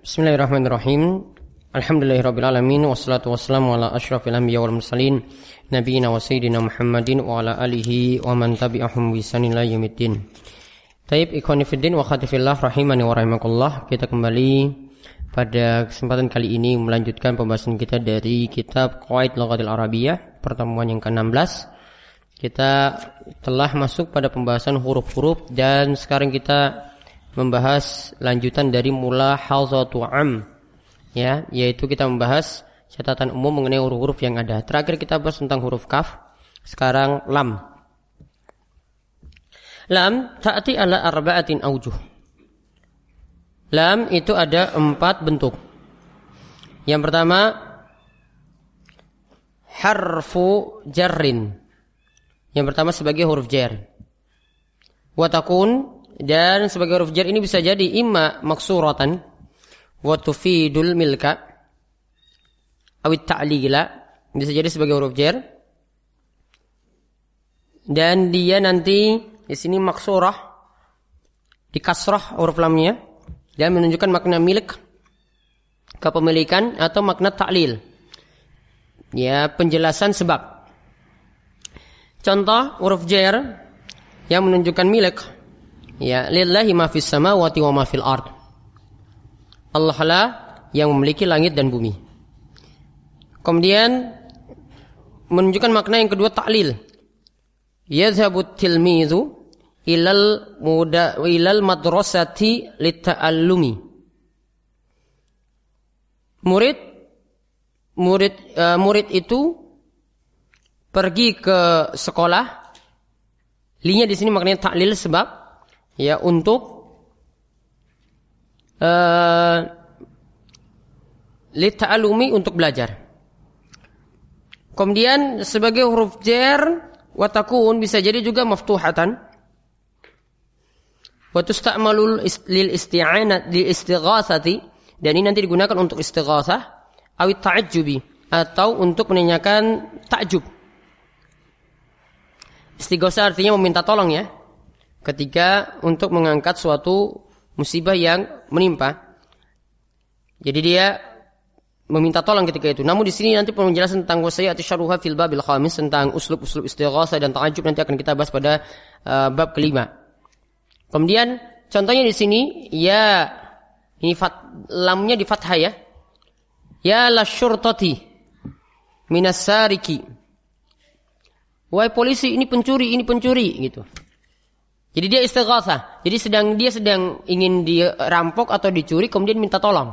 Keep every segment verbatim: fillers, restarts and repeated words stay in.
Bismillahirrahmanirrahim. Alhamdulillahirabbil alamin wassalatu wassalamu ala asyrafil anbiya wal mursalin nabiyina wa sayyidina Muhammadin wa ala alihi wa man tabi'ahum bi ihsanin ila yaumiddin. Taib ikhwani fiddin wa akhwati fillah rahimani wa rahimakumullah. Kita kembali pada kesempatan kali ini melanjutkan pembahasan kita dari kitab Qawaid Lughatil Arabiyyah, pertemuan yang ke enam belas. Kita telah masuk pada pembahasan huruf-huruf dan sekarang kita membahas lanjutan dari mulahazatu am, ya, yaitu kita membahas catatan umum mengenai huruf-huruf yang ada. Terakhir kita bahas tentang huruf kaf. Sekarang lam. Lam ta'ti ala arba'atin aujuh. Lam itu ada empat bentuk. Yang pertama harfu jarrin. Yang pertama sebagai huruf jar. Wa takun, dan sebagai huruf jar ini bisa jadi imma maksuratan wa tufidul milka awit ta'lila, bisa jadi sebagai huruf jar dan dia nanti di sini maksurah di kasrah huruf lamnya dan menunjukkan makna milik, kepemilikan, atau makna ta'lil, ya, penjelasan sebab. Contoh huruf jar yang menunjukkan milik, ya, lillahi ma fis samawati wa ma fil ard. Allah lah yang memiliki langit dan bumi. Kemudian menunjukkan makna yang kedua ta'lil. Yadhhabu tilmizu ilal muda ilal madrasati lita'allumi. Murid murid uh, murid itu pergi ke sekolah. Linya di sini maknanya ta'lil sebab, ya, untuk uh, lita'alumi, untuk belajar. Kemudian sebagai huruf jar wa takun bisa jadi juga maftuhatan wa tusta'malu lil isti'anah lil istighatsati, dan ini nanti digunakan untuk istighatsah awit ta'ajjubi, atau untuk menanyakan ta'jub. Istighatsah artinya meminta tolong, ya, ketika untuk mengangkat suatu musibah yang menimpa. Jadi dia meminta tolong ketika itu. Namun di sini nanti penjelasan tentang wasaya atau syarhuha fil babil khamis, tentang uslub-uslub istighatsah dan ta'ajjub nanti akan kita bahas pada uh, bab kelima. Kemudian contohnya di sini, ya, ini fat, lamnya di fathah, ya. Ya la syurtati minas sariki. Wahai polisi, ini pencuri, ini pencuri, gitu. Jadi dia istighatsah. Jadi sedang dia sedang ingin dirampok atau dicuri, kemudian minta tolong.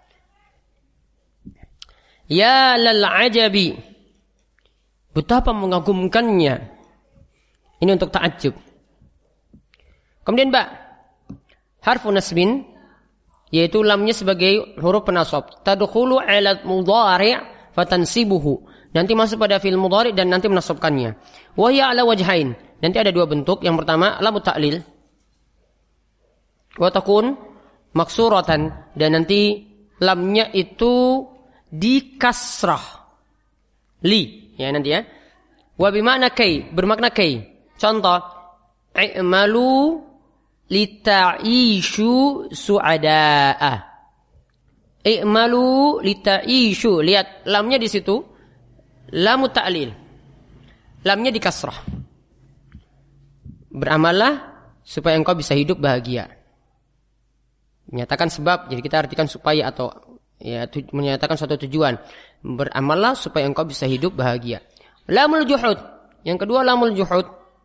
Ya lal ajabi. Betapa mengagumkannya. Ini untuk ta'ajjub. Kemudian ba, harfu nasbin, yaitu lamnya sebagai huruf penasab. Tadkhulu 'ala mudhari' fatansibuhu. Nanti masuk pada fi'il mudhari' dan nanti menasabkannya. Wa hiya 'ala wajhain. Nanti ada dua bentuk. Yang pertama lamu ta'lil wa takun maksuratan, dan nanti lamnya itu di kasrah li, ya, nanti, ya. Wa bimakna kay, bermakna kay. Contoh i'malu lita'ishu su'ada'a. I'malu lita'ishu, lihat lamnya di situ lamu ta'lil, lamnya di kasrah. Beramallah supaya engkau bisa hidup bahagia. Menyatakan sebab, jadi kita artikan supaya, atau, ya, tu, menyatakan suatu tujuan. Beramallah supaya engkau bisa hidup bahagia. Lamul juhud, yang kedua lamul juhud.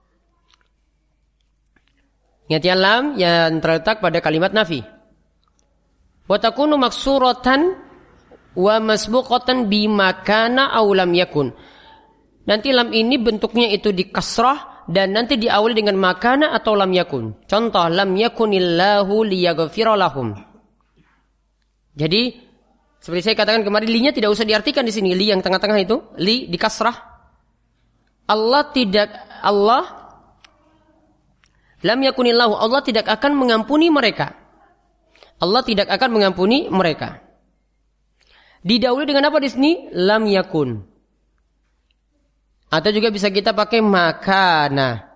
Ingat, ya, lam yang terletak pada kalimat nafi. Wa takunu maksuratan wa masbuqatan bima kana aw lam yakun. Nanti lam ini bentuknya itu di kasrah dan nanti diawali dengan makana atau lam yakun. Contoh lam yakunillahu liyaghfira lahum. Jadi seperti saya katakan kemarin, linya tidak usah diartikan di sini. Li yang tengah-tengah itu, li di kasrah. Allah tidak Allah lam yakunillahu, Allah tidak akan mengampuni mereka. Allah tidak akan mengampuni mereka. Didahului dengan apa di sini? Lam yakun. Atau juga bisa kita pakai makana.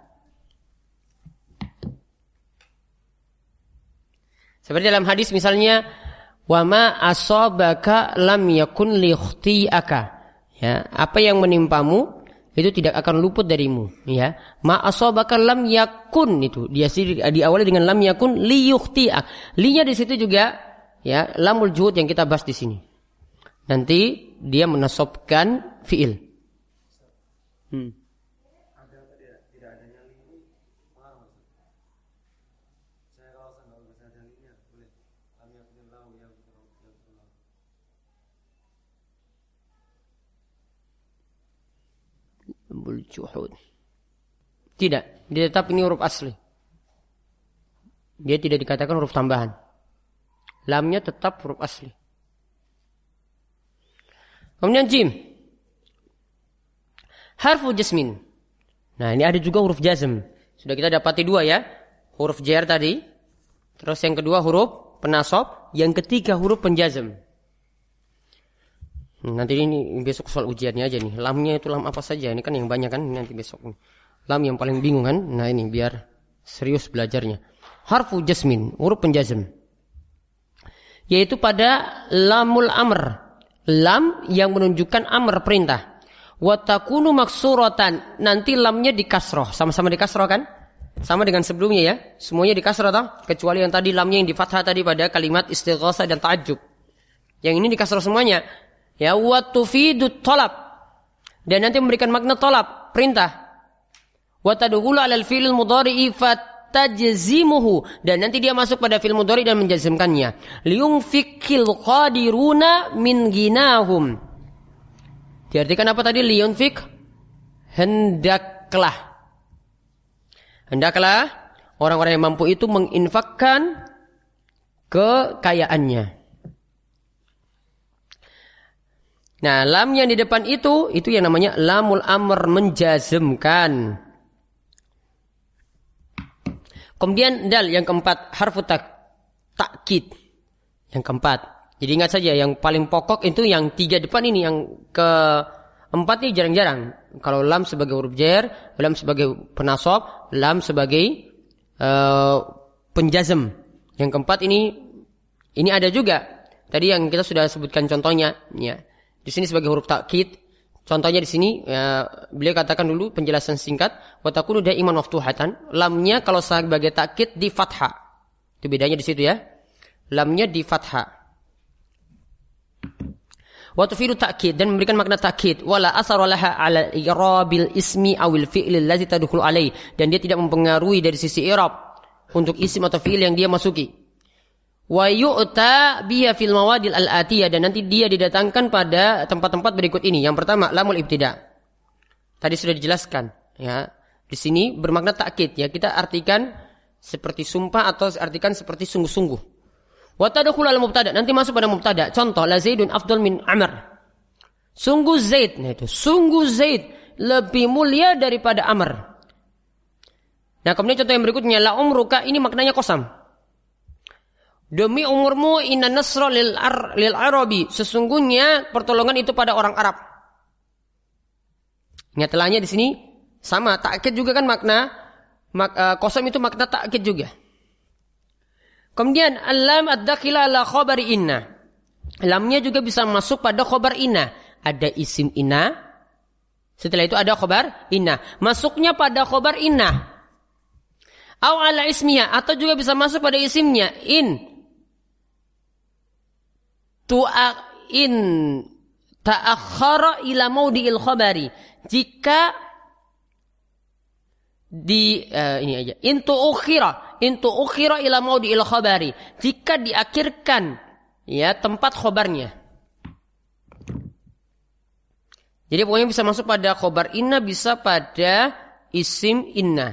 Seperti dalam hadis misalnya, Wa ma asabaka lam yakun liyakhti'aka. Ya, apa yang menimpamu itu tidak akan luput darimu, ya. Ma asabaka lam yakun, itu dia diawali dengan lam yakun liyukhti'ak. Linya di situ juga ya, lamul juhud yang kita bahas di sini. Nanti dia menasabkan fiil. Hmm. Juhud. Tidak, dia tetap ini huruf asli. Dia tidak dikatakan huruf tambahan. Lamnya tetap huruf asli. Kemudian jim. Harfu jasmin. Nah, ini ada juga huruf jazm. Sudah kita dapati dua ya. Huruf jar tadi. Terus yang kedua huruf penasab, yang ketiga huruf penjazm. Nanti ini besok soal ujiannya aja nih. Lamnya itu lam apa saja? Ini kan yang banyak kan nanti besok. Lam yang paling bingung kan? Nah ini biar serius belajarnya. Harfu jasmin, huruf penjazm. Yaitu pada lamul amr. Lam yang menunjukkan amr, perintah. Wa takunu maksuratan. Nanti lamnya di kasroh. Sama-sama di kasroh kan? Sama dengan sebelumnya ya. Semuanya di kasroh toh? Kecuali yang tadi lamnya yang di fathah tadi pada kalimat istighasah dan ta'ajjub. Yang ini di kasroh semuanya. Ya, wa tufidu talab. Dan nanti memberikan makna talab, perintah. Wa tadkhulu 'alal fi'il mudhari'i fatajzimuhu. Dan nanti dia masuk pada fi'il mudhari' dan menjazmkannya. Liyunfikil qadiruna min ginahum. Diartikan apa tadi liyunfik? Hendaklah. Hendaklah orang-orang yang mampu itu menginfakkan kekayaannya. Nah, lam yang di depan itu, itu yang namanya lamul amr, menjazmkan. Kemudian dal yang keempat, harfu tak, takkid. Yang keempat. Jadi ingat saja, yang paling pokok itu yang tiga depan ini, yang keempat ini jarang-jarang. Kalau lam sebagai huruf jar, lam sebagai penasab, lam sebagai uh, penjazm. Yang keempat ini, ini ada juga. Tadi yang kita sudah sebutkan contohnya, ya. Di sini sebagai huruf takkid. Contohnya di sini ya, beliau katakan dulu penjelasan singkat, wa takunu daiman maftuhatan. Lamnya kalau sebagai takkid di fathah. Itu bedanya di situ ya. Lamnya di fathah. Wa tufidu takkid, dan memberikan makna takkid. Wala asara laha 'ala i'rabil ismi awil fi'il allazi tadkhulu alaihi, dan dia tidak mempengaruhi dari sisi i'rab untuk isim atau fi'il yang dia masuki. Wa yu'ta biha fil mawadil al-atiyah, dan nanti dia didatangkan pada tempat-tempat berikut ini. Yang pertama lamul ibtida. Tadi sudah dijelaskan ya. Di sini bermakna takkid ya. Kita artikan seperti sumpah atau artikan seperti sungguh-sungguh. Wa tadkhulu al-mubtada, nanti masuk pada mubtada. Contoh la Zaidun afdal min Amr. Sungguh Zaid, nah itu sungguh Zaid lebih mulia daripada Amr. Nah, kemudian contoh yang berikutnya la umruka, ini maknanya qasam. Demi umurmu inna nasra lil ar, lil arabi, sesungguhnya pertolongan itu pada orang Arab. Nyatelahnya di sini sama, takkid juga kan makna mak, uh, qasam itu makna takkid juga. Kemudian alam ad-dakhila ala khabari inna. Lamnya juga bisa masuk pada khabar inna. Ada isim inna. Setelah itu ada khabar inna. Masuknya pada khabar inna. Aw ala ismiya, atau juga bisa masuk pada isimnya in. Tu'a in ta'akhkhara ila maudi'il khabari. Jika di uh, ini aja in tu'ukhira in tu'ukhira ila maudi'il khabari, jika diakhirkan ya tempat khabarnya. Jadi pokoknya bisa masuk pada khabar inna, bisa pada isim inna.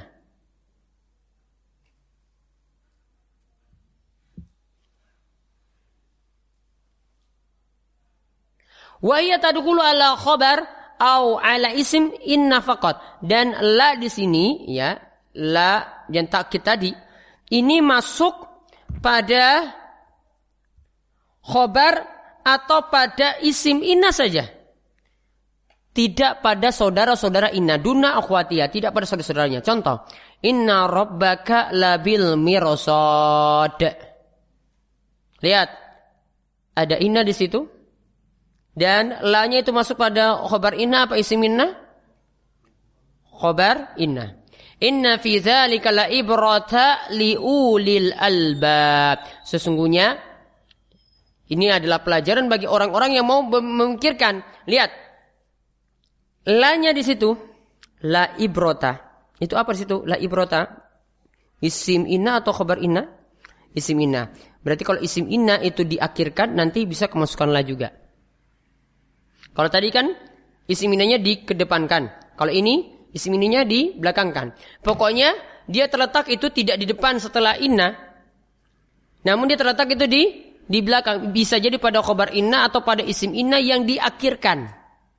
Wa hiya tadkhulu ala khabar au ala isim inna faqat. Dan la di sini ya, la yang takkid tadi ini masuk pada khabar atau pada isim inna saja. Tidak pada saudara-saudara inna, duna akhwatiyah, tidak pada saudara-saudaranya. Contoh, inna rabbaka labil mirsad. Lihat, ada inna di situ. Dan la-nya itu masuk pada khobar inna apa isim inna? Khobar inna. Inna fi dzalika la ibrata liulil albab. Sesungguhnya ini adalah pelajaran bagi orang-orang yang mau memikirkan. Lihat. La-nya di situ la ibrata. Itu apa di situ? La ibrata. Isim inna atau khobar inna? Isim inna. Berarti kalau isim inna itu diakhirkan nanti bisa kemasukan la juga. Kalau tadi kan isim innanya dikedepankan. Kalau ini isim innanya dibelakangkan. Pokoknya dia terletak itu tidak di depan setelah inna. Namun dia terletak itu di di belakang. Bisa jadi pada khobar inna atau pada isim inna yang diakhirkan.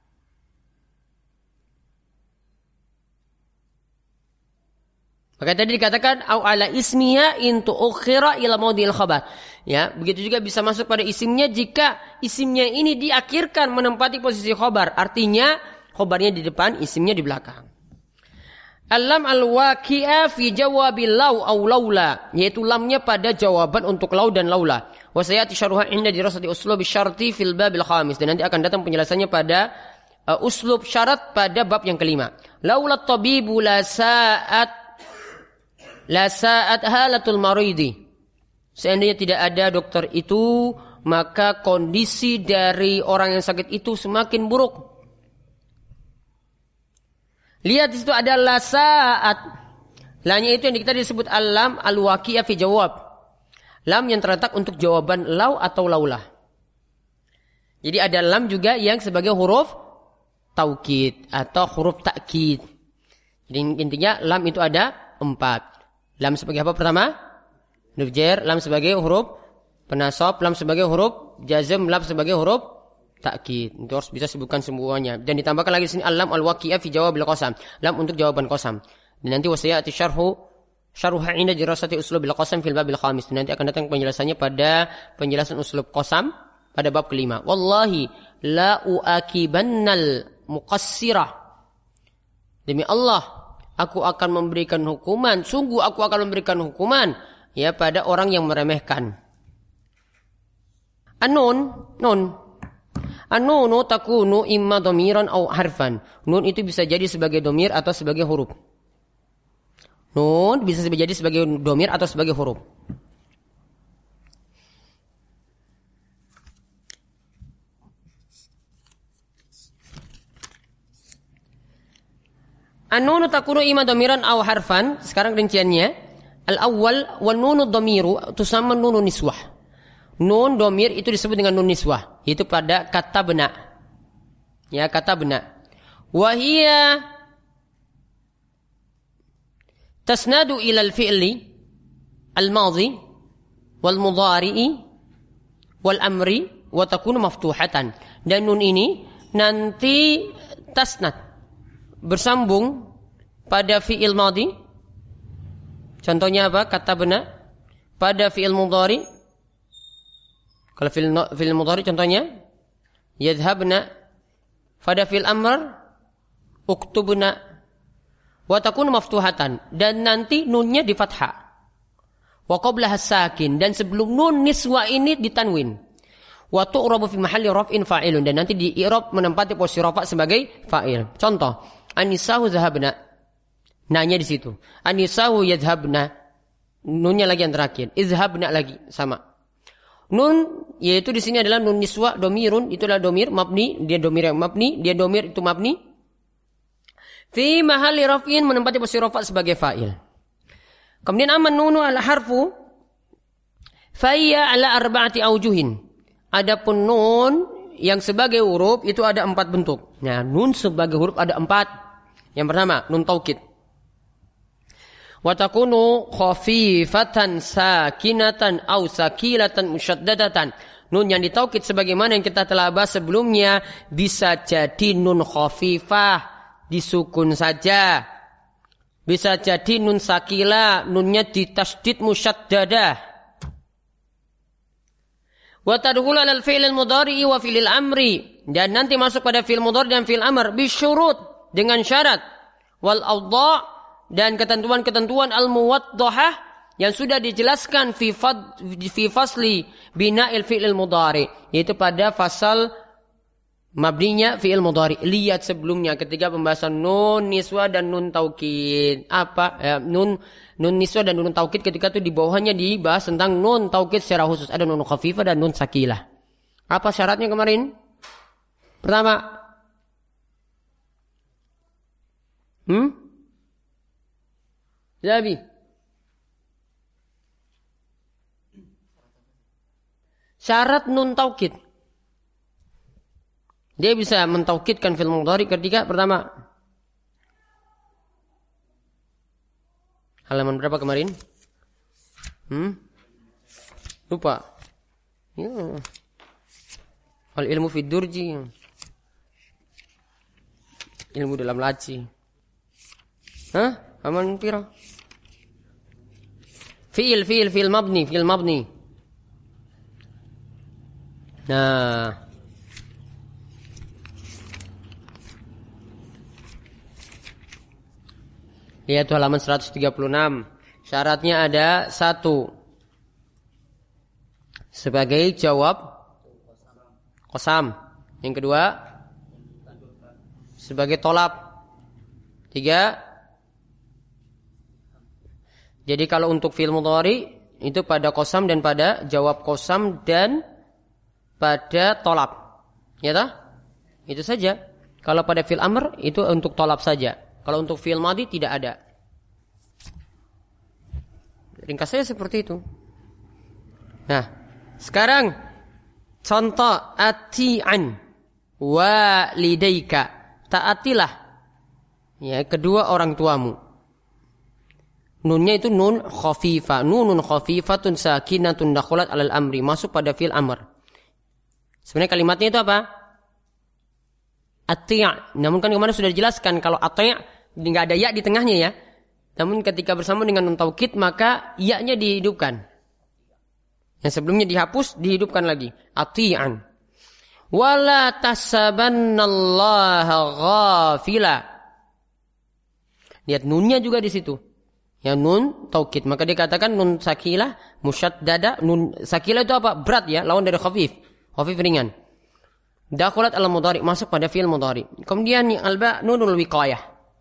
Maka tadi dikatakan au ala ismiya in tu'khira ila maudhi'il khabar. Ya, begitu juga bisa masuk pada isimnya jika isimnya ini diakhirkan menempati posisi khabar. Artinya khabarnya di depan, isimnya di belakang. Al-lam al-waqi'a fi jawabil law aw laula, yaitu lamnya pada jawaban untuk law dan laula. Wa sayati syarhuha inda dirasati uslub syarti fil babil khamis, dan nanti akan datang penjelasannya pada uh, uslub syarat pada bab yang kelima. Laula tabibu la sa'at la sa'at halatul maridi. Seandainya tidak ada dokter itu, maka kondisi dari orang yang sakit itu semakin buruk. Lihat di situ ada la sa'at. La-nya itu yang kita disebut al-lam al-waqi'ah fi jawab. Lam yang terletak untuk jawaban law atau laulah. Jadi ada lam juga yang sebagai huruf taukid atau huruf takkid. Jadi intinya lam itu ada empat. Lam sebagai apa pertama? Huruf jar, lam sebagai huruf penasab, lam sebagai huruf jazm, lam sebagai huruf takkid. Itu harus bisa sebutkan semuanya. Dan ditambahkan lagi di sini al-lam al-waqi'ah fi jawabil qasam. Lam untuk jawaban qasam. Dan nanti wasiyati syarhu syarhuha inda dirasati uslubil qasam fil babil khamis. Dan nanti akan datang penjelasannya pada penjelasan uslub qasam pada bab kelima. Wallahi la uakibannal muqassirah. Demi Allah, aku akan memberikan hukuman, sungguh aku akan memberikan hukuman ya pada orang yang meremehkan. An-nun, nun. An-nunu takunu imma dhamiran aw harfan. Nun itu bisa jadi sebagai dhamir atau sebagai huruf. Nun bisa jadi sebagai dhamir atau sebagai huruf. An-nunu takunu imma dhamiran aw harfan. Sekarang rinciannya. Al-awwal wa nunu dhamiru tusamma nunu niswah. Nun dhamir itu disebut dengan nun niswah. Itu pada kata bena. Ya, kata bena. Wa hiya tasnadu ila al-fi'li al-madhi wal mudhari'i wal amri wa takunu maftuhatan. Dan nun ini nanti tasnad bersambung pada fi'il madhi. Contohnya apa? Kata benar. Pada fi'il mudhari. Kalau fi'il fi'il mudhari contohnya yadhhabna. Pada fi'il amr uktubna. Wa takunu maftuhatan, dan nanti nunnya di fathah. Wa qablaha sakin, dan sebelum nun niswa ini ditanwin. Wa tu'rabu fi mahalli raf'in fa'ilun, dan nanti di i'rab menempati posisi rafa sebagai fa'il. Contoh, anisahu zahabna. Nanya di situ. Anisahu yadhhabna. Nunnya lagi yang terakhir. Izhabna lagi sama. Nun yaitu di sini adalah nun niswa domirun, itulah domir mabni, dia domir yang mabni, dia domir itu mabni. Fi mahalli raf'in menempati posisi rafa sebagai fa'il. Kemudian aman nunu al harfu fayya ala arba'ati aujuhin. Adapun nun yang sebagai huruf itu ada empat bentuk. Nah, nun sebagai huruf ada empat. Yang pertama, nun taukid. Wa takunu khafifatan sakinatan aw sakilatan musyaddadatan. Nun yang ditaukid sebagaimana yang kita telah bahas sebelumnya bisa jadi nun khafifah, disukun saja. Bisa jadi nun sakila, nunnya ditasydid musyaddadah. Wa tadkhulu alal fi'il mudhari wa fi'il amri, dan nanti masuk pada fi'il mudhari dan fi'il amr bisyurut, dengan syarat. Wal awdha', dan ketentuan-ketentuan al-muwaddahah yang sudah dijelaskan fi fad, fi fasli bina'il fi'il mudhari, yaitu pada fasal mabninya fi'il mudhari. Lihat sebelumnya ketika pembahasan nun niswa dan nun taukid. Apa? Ya, nun nun niswa dan nun taukid ketika itu di bawahnya dibahas tentang nun taukid secara khusus. Ada nun khafifah dan nun sakilah. Apa syaratnya kemarin? Pertama, Hmm? Zabi. Syarat nun taukid. Dia bisa mentaukidkan fi'il mudhari ketika pertama. Halaman berapa kemarin? Hmm? Lupa. Ya. Al ilmu fid durji. Ilmu dalam laci. Hah? Aman pira? Fi'il, fi'il, fi'il mabni, fi'il mabni. Nah. Lihat halaman seratus tiga puluh enam. Syaratnya ada satu. Sebagai jawab qasam. Yang kedua, sebagai tolab. Tiga, jadi kalau untuk fi'il mudhari itu pada qasam dan pada jawab qasam dan pada tolab. Ya toh? Itu saja. Kalau pada fi'il amr itu untuk tolab saja. Kalau untuk fi'il madhi tidak ada. Ringkas saja seperti itu. Nah, sekarang contoh ati'an walidayka. Taatilah ya kedua orang tuamu. Nunnya itu nun khafifah. Nunun khafifatun sakinatun dakhalat alal amri. Masuk pada fi'il amr. Sebenarnya kalimatnya itu apa? Ati'. Namun kan kemarin sudah dijelaskan. Kalau ati' tidak ada ya di tengahnya ya. Namun ketika bersama dengan nun taukid maka ya-nya dihidupkan. Yang sebelumnya dihapus dihidupkan lagi. Ati'an. Wala tasabannallaha ghafila. Lihat nunnya juga di situ. Ya nun taukid, maka dikatakan nun sakilah musyaddada. Nun sakilah itu apa? Berat ya, lawan dari khafif. Khafif ringan. Dakhalat al mudhari, masuk pada fi'il mudhari. Kemudian yang alba nunul wiqayah.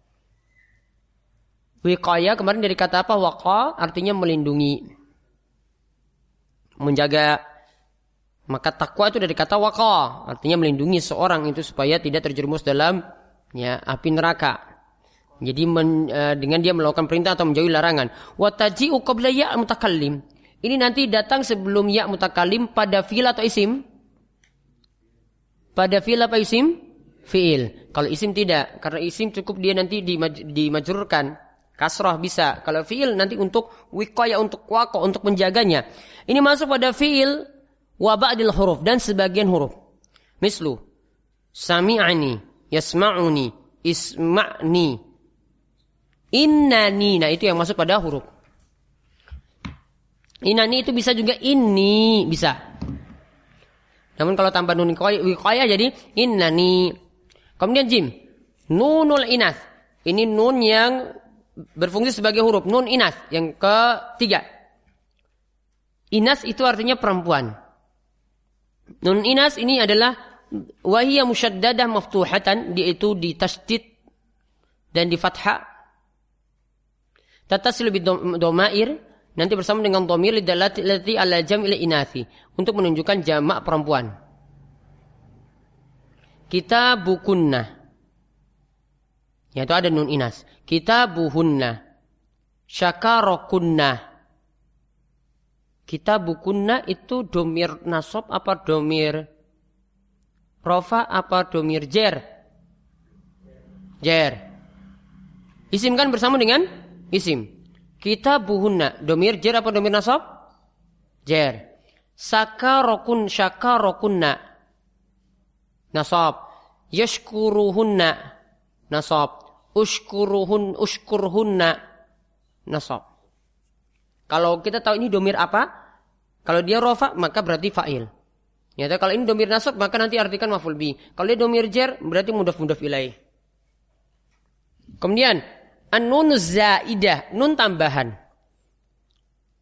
Wiqayah kemarin dari kata apa? Waqa artinya melindungi, menjaga. Maka takwa itu dari kata waqa, artinya melindungi seorang itu supaya tidak terjerumus dalam ya api neraka. Jadi men, uh, dengan dia melakukan perintah atau menjauhi larangan. Wa taji'u qabla ya' mutakallim. Ini nanti datang sebelum ya' mutakallim pada fi'il atau isim? Pada fi'il apa isim? Fi'il. Kalau isim tidak, karena isim cukup dia nanti dimaj, dimajrurkan. Kasrah bisa. Kalau fi'il nanti untuk wiqayah, untuk waqa, untuk menjaganya. Ini masuk pada fi'il wa ba'dil huruf dan sebagian huruf. Mislu sami'ani, yasma'uni, isma'ni, innani. Nah itu yang masuk pada huruf. Innani itu bisa juga inni, bisa. Namun kalau tanpa nun wiqayah jadi innani. Kemudian jim, nunul inath. Ini nun yang berfungsi sebagai huruf. Nun inath yang ketiga. Inas itu artinya perempuan. Nun inas ini adalah wahiyya musyaddadah maftuhatan, yaitu di tasydid dan di fathah. Tattasilu bidomair, nanti bersama dengan dhamir lidallati ala jam'il inathi, untuk menunjukkan jamak perempuan. Kitabukunna, yaitu ada nun inas. Kitabuhunna, syakarokunna. Kitabukunna itu domir nasab apa domir rofa apa domir jer? Jer. Isim kan bersama dengan isim. Kitabuhunna, domir jer apa domir nasab? Jer. Sakarokun, syakarokunna, nasab. Yashkuruhunna, nasab. Ushkuruhun, ushkurhunna, nasab. Kalau kita tahu ini domir apa? Kalau dia rofa maka berarti fa'il. Ya, kalau ini domir nasab maka nanti artikan maf'ul bi. Kalau dia domir jer berarti mudhaf mudhaf ilaih. Kemudian an-nun zaidah, nun tambahan.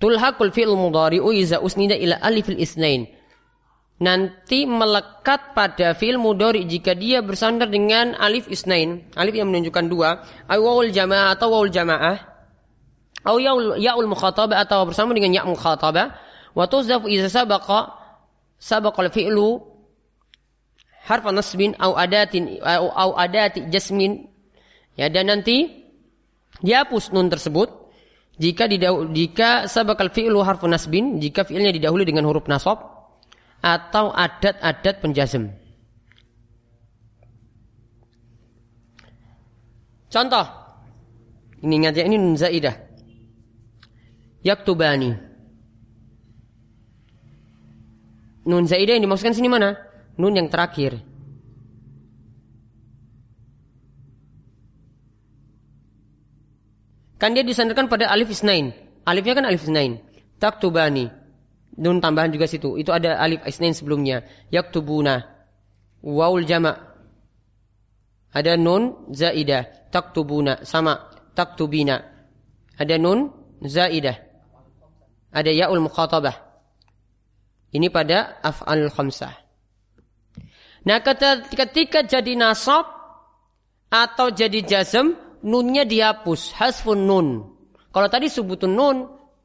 tulhaqul fi'il mudhari'u iza usnida ila alifil isnain. Nanti melekat pada fi'il mudhari jika dia bersandar dengan alif isnain, alif yang menunjukkan dua, ay wawul jamaah atau wawul jamaah, atau yaul yaul mukhatabah atau bersama dengan ya mukhatabah, wa tuzdafu iza sabaqa sabaqal fi'lu harfa nasbin au adatin au, au adati jasmin, ya, dan nanti dihapus nun tersebut jika didahulu, jika sabaqal fi'lu harfu nasbin, jika fi'ilnya didahului dengan huruf nasab atau adat-adat penjazm. Contoh ini, ingat ya, ini nun zaidah. Yaktubani, nun zaidah yang dimaksudkan sini mana? Nun yang terakhir. Kan dia disandarkan pada alif isnain. Alifnya kan alif isnain. Taktubani, nun tambahan juga situ. Itu ada alif isnain sebelumnya. Yaktubuna, waul jama'. Ada nun zaidah. Taktubuna, sama. Taktubina. Ada nun zaidah. Ada ya'ul mukhatabah. Ini pada af'al khamsah. Nah, ketika jadi nasab atau jadi jazm, nunnya dihapus, hasfun nun. Kalau tadi subutun nun,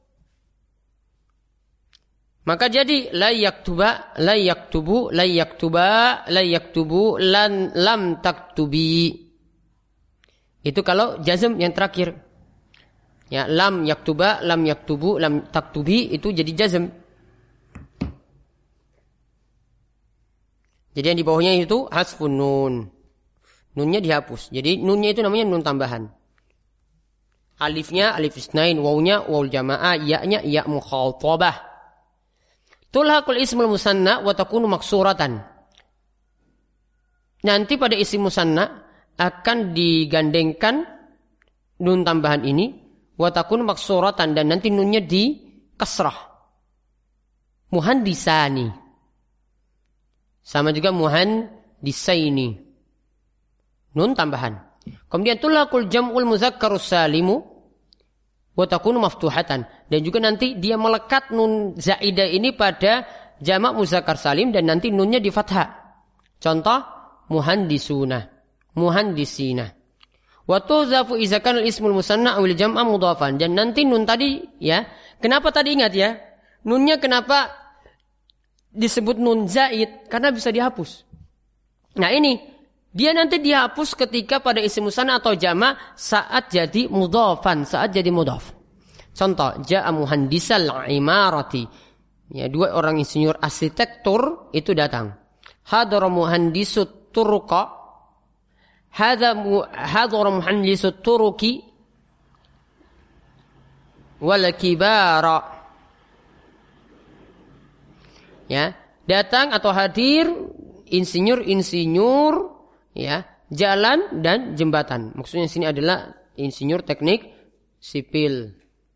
maka jadi la yaktuba, la yaktubu, la yaktuba, la yaktubu, lan lam taktubi. Itu kalau jazm yang terakhir. Ya, lam yaktuba, lam yaktubu, lam taktubi, itu jadi jazm. Jadi yang di bawahnya itu hasfun nun. Nunnya dihapus. Jadi nunnya itu namanya nun tambahan. Alifnya alif isnain, wawnya wawul jamaah, ya-nya ya mukhatabah. Tulhaqul ismul musanna wa takunu maksuratan. Nanti pada isim musanna akan digandengkan nun tambahan ini wa takunu maksuratan, dan nanti nunnya di kasrah. Muhandisani. Sama juga muhandisaini. Nun tambahan. Kemudian tulhaqul jam'ul mudzakkarus salimu wa takunu maftuhatan, dan juga nanti dia melekat nun zaidah ini pada jamak muzakkar salim dan nanti nunnya di fathah. Contoh muhandisuna, muhandisina. Wa tuzafu idza kana al-ismul musanna awil jam'a mudhafan, dan nanti nun tadi, ya, kenapa tadi ingat ya? Nunnya kenapa disebut nun zaid? Karena bisa dihapus. Nah ini, dia nanti dihapus ketika pada isim musanna atau jama' saat jadi mudhafan, saat jadi mudhaf. Contoh, ja'a muhandisal imarati. Ya, dua orang insinyur arsitektur itu datang. Hadara muhandisut turuqa. Hadha hadara muhandisut turuki wal kibara. Ya, datang atau hadir insinyur-insinyur, ya, jalan dan jembatan. Maksudnya sini adalah insinyur teknik sipil.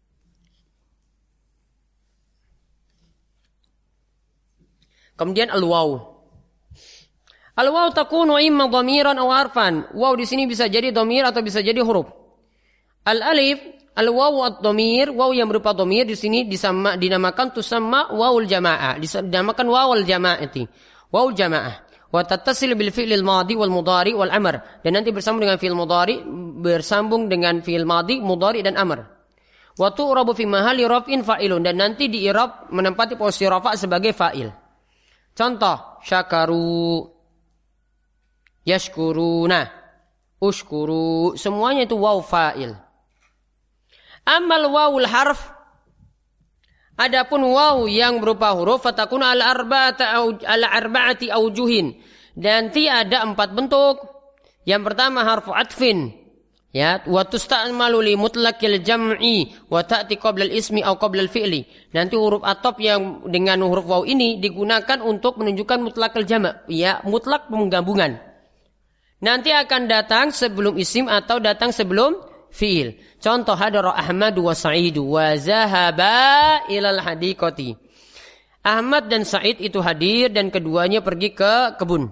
Kemudian al-waw. Al-waw takunu imma dhamiran aw harfan. Waw di sini bisa jadi dhamir atau bisa jadi huruf. Al-alif, al-waw ad-dhamir, waw yang berupa dhamir di sini disama, dinamakan tusamma wawul jamaah, dinamakan wawul jamaati, wawul jamaah. Wa tattasil bil fi'lil madhi wal mudhari wal amr, dan nanti bersambung dengan fi'il mudhari, bersambung dengan fi'il madhi, mudhari dan amr. Wa tu'rabu fi mahalli raf'in fa'ilun, dan nanti di i'rab menempati posisi rafa' sebagai fa'il. Contoh, syakaru, yashkuruna, ushkuru, semuanya itu waw fa'il. Amal wawul harf, adapun waw yang berupa huruf, fatakun al arba'ata al arba'ati aujuhin, nanti ada empat bentuk. Yang pertama harfu atfin, ya, wa tusta'malu li mutlaqil jam'i wa ta'ti qabla al ismi aw qabla al fi'li. Nanti huruf ataf yang dengan huruf waw ini digunakan untuk menunjukkan mutlaqil jama', ya, mutlak penggabungan. Nanti akan datang sebelum isim atau datang sebelum fi'il. Contoh, hadara Ahmad wa Sa'idu wa zahaba ilal hadiqati. Ahmad dan Sa'id itu hadir dan keduanya pergi ke kebun.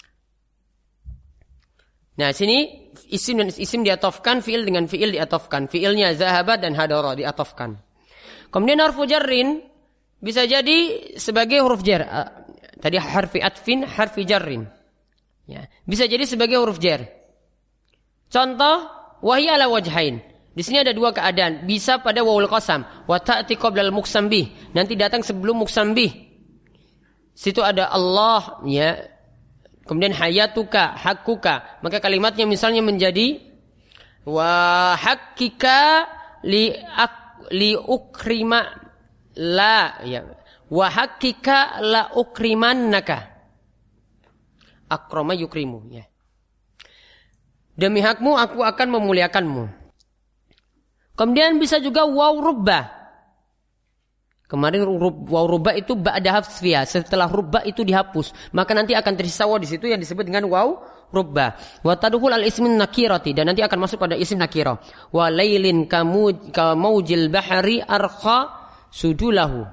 Nah, sini isim dan isim diatofkan, fi'il dengan fi'il diatofkan. Fi'ilnya zahaba dan hadara diatofkan. Kemudian harfu jarrin bisa jadi sebagai huruf jar. Uh, tadi harfi atfin, harfi jarrin. Ya, bisa jadi sebagai huruf jar. Contoh, wahya ala wajhain. Di sini ada dua keadaan. Bisa pada wawul qasam, wa ta'ti qabla al-muqsam bih. Nanti datang sebelum muqsam bih. Situ ada Allah, ya. Kemudian hayatuka, hakkuka. Maka kalimatnya misalnya menjadi wa haqqika li ak, li ukrima la, ya. Wa haqqika la ukrimannaka. Akrama yukrimu, ya. Demi hakmu aku akan memuliakanmu. Kemudian bisa juga waw rubba. Kemarin waw rubba itu ba'da hafsfiya, setelah rubba itu dihapus, maka nanti akan tersisa waw di situ yang disebut dengan waw rubba. Wa tadkhul al ismin nakirati, dan nanti akan masuk pada isim nakirah. Wa lailin kamu kamaujil bahari arkha sudulahu.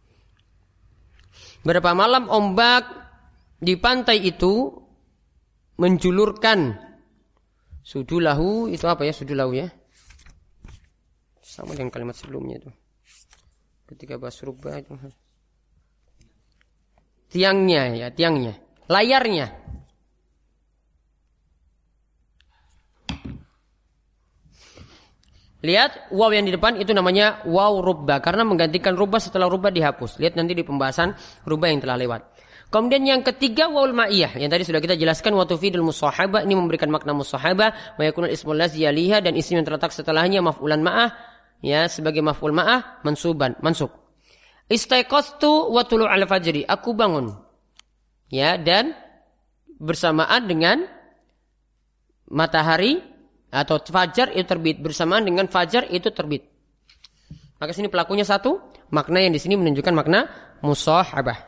Berapa malam ombak di pantai itu menjulurkan sudulahu, itu apa ya sudulahu ya? Sama dengan kalimat sebelumnya itu. Ketika bahas rubah itu. Tiangnya ya, tiangnya. Layarnya. Lihat waw yang di depan itu namanya waw rubba karena menggantikan rubah setelah rubah dihapus. Lihat nanti di pembahasan rubah yang telah lewat. Kemudian yang ketiga wawul ma'iyah yang tadi sudah kita jelaskan wa tufidul musahabah, ini memberikan makna musahabah, wa yakunul ismul ladzi yaliha, dan isim yang terletak setelahnya maf'ulan ma'ah. Ya, sebagai maf'ul ma'ah mansuban, mansub. Istaiqaztu wa tulu'al fajri, aku bangun. Ya, dan bersamaan dengan matahari atau fajar itu terbit, bersamaan dengan fajar itu terbit. Maka sini pelakunya satu, makna yang di sini menunjukkan makna musahabah.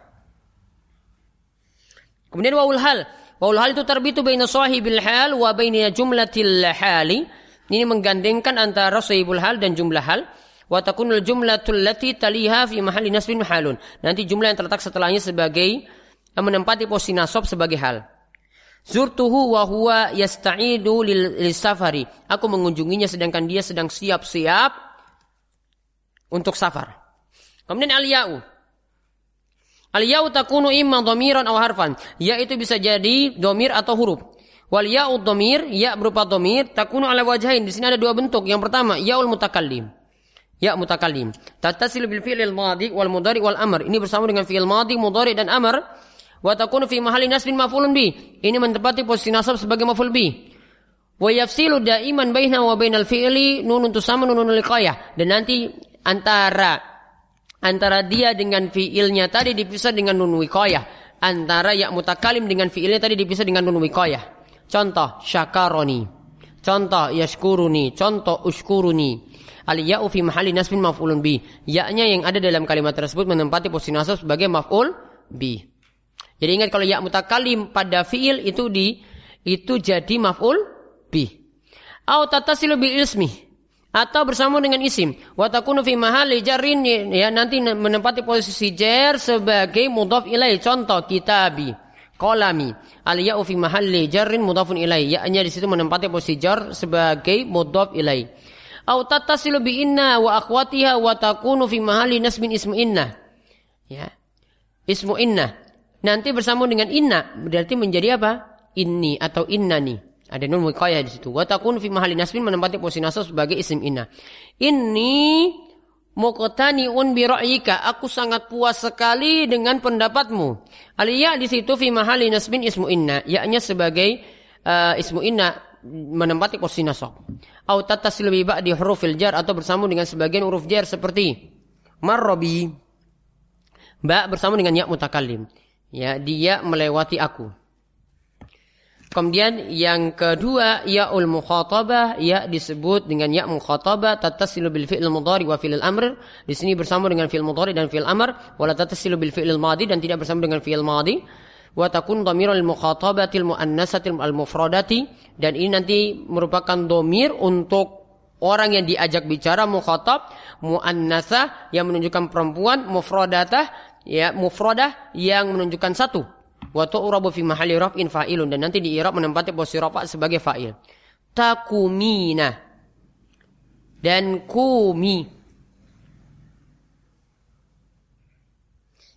Kemudian wawul hal. Wawul hal itu terbitu baina sahibil hal wa baina jumlatil hali. Ini menggandengkan antara sahibul hal dan jumlah hal. Wa takunul jumlatul lati taliha fi mahalli nasbin halun. Nanti jumlah yang terletak setelahnya sebagai menempati posisi nasab sebagai hal. Zurtuhu wa huwa yasta'idu lil safari. Aku mengunjunginya sedangkan dia sedang siap-siap untuk safar. Kemudian al-ya'u. Al-ya'u takunu imma dhamiran aw harfan. Ya itu bisa jadi dhamir atau huruf. Wal ya'ud dhamir, ya berupa dhamir, takunu ala wajhain. Di sini ada dua bentuk. Yang pertama, ya'ul mutakallim. Ya mutakallim. Tattasilu bil fi'lil madhi wal mudhari wal amr. Ini bersama dengan fi'il madhi, mudhari dan amr. Wa takunu fi mahalli nasbin maf'ulun bi. Ini menempati posisi nasab sebagai maf'ul bi. Wa yafsilu daiman baina wa bainal fi'li nunun tusamma nunun liqayah. Dan nanti antara antara dia dengan fi'ilnya tadi dipisah dengan nun wiqayah. Antara ya mutakallim dengan fi'ilnya tadi dipisah dengan nun wiqayah. Contoh syakaroni, contoh yashkuruni, contoh ushkuruni. Al-ya'u fi mahalli nasbin maf'ulun bi. Ya-nya yang ada dalam kalimat tersebut menempati posisi nasab sebagai maf'ul bi. Jadi ingat kalau ya mutakallim pada fi'il itu di itu jadi maf'ul bi. Au tattasilu bil ismi, atau bersama dengan isim. Wa takunu fi mahalli jarrin, ya nanti menempati posisi jar sebagai mudhaf ilaih. Contoh kitabi, qalami. Al-ya'u fi mahalli jarrin mudhafun ilaih. Ya-nya di situ menempati posisi jar sebagai mudhaf ilaih. Au tattasilu bi inna wa akhwatiha wa takunu fi mahalli nasbin ismu inna. Ya. Ismu inna. Nanti bersama dengan inna berarti menjadi apa? Inni atau innani. Ada nun wiqayah di situ. Wa takunu fi mahalli nasbin menempati posisi nasab sebagai isim inna. Inni muqtani'un bi ra'yika, aku sangat puas sekali dengan pendapatmu. Al-ya di situ fi mahalli nasbin ismu inna, ya-nya sebagai uh, ismu inna menempati posisi nasab. Au tattasilu bi ba'di hurufil jar, atau bersama dengan sebagian huruf jar seperti marrabi. Ba bersama dengan ya mutakallim. Ya, dia melewati aku. Kemudian yang kedua ya'ul mukhatabah, ya disebut dengan ya mukhatabah tattasilu bil fi'il mudhari wa fi'il amr. Di sini bersama dengan fi'il mudhari dan fi'il amr, wala tattasilu bil fi'il madhi, dan tidak bersama dengan fi'il madhi. Wa takun dhamirul mukhatabatil muannasatil al mufradati, dan ini nanti merupakan dhamir untuk orang yang diajak bicara, mukhatab, muannasah yang menunjukkan perempuan, mufradatah ya mufradah yang menunjukkan satu. Wa tu'rabu fi mahalli raf'in fa'ilun, dan nanti di i'rab menempati posisi rafa' sebagai fa'il. Takumina dan kumi.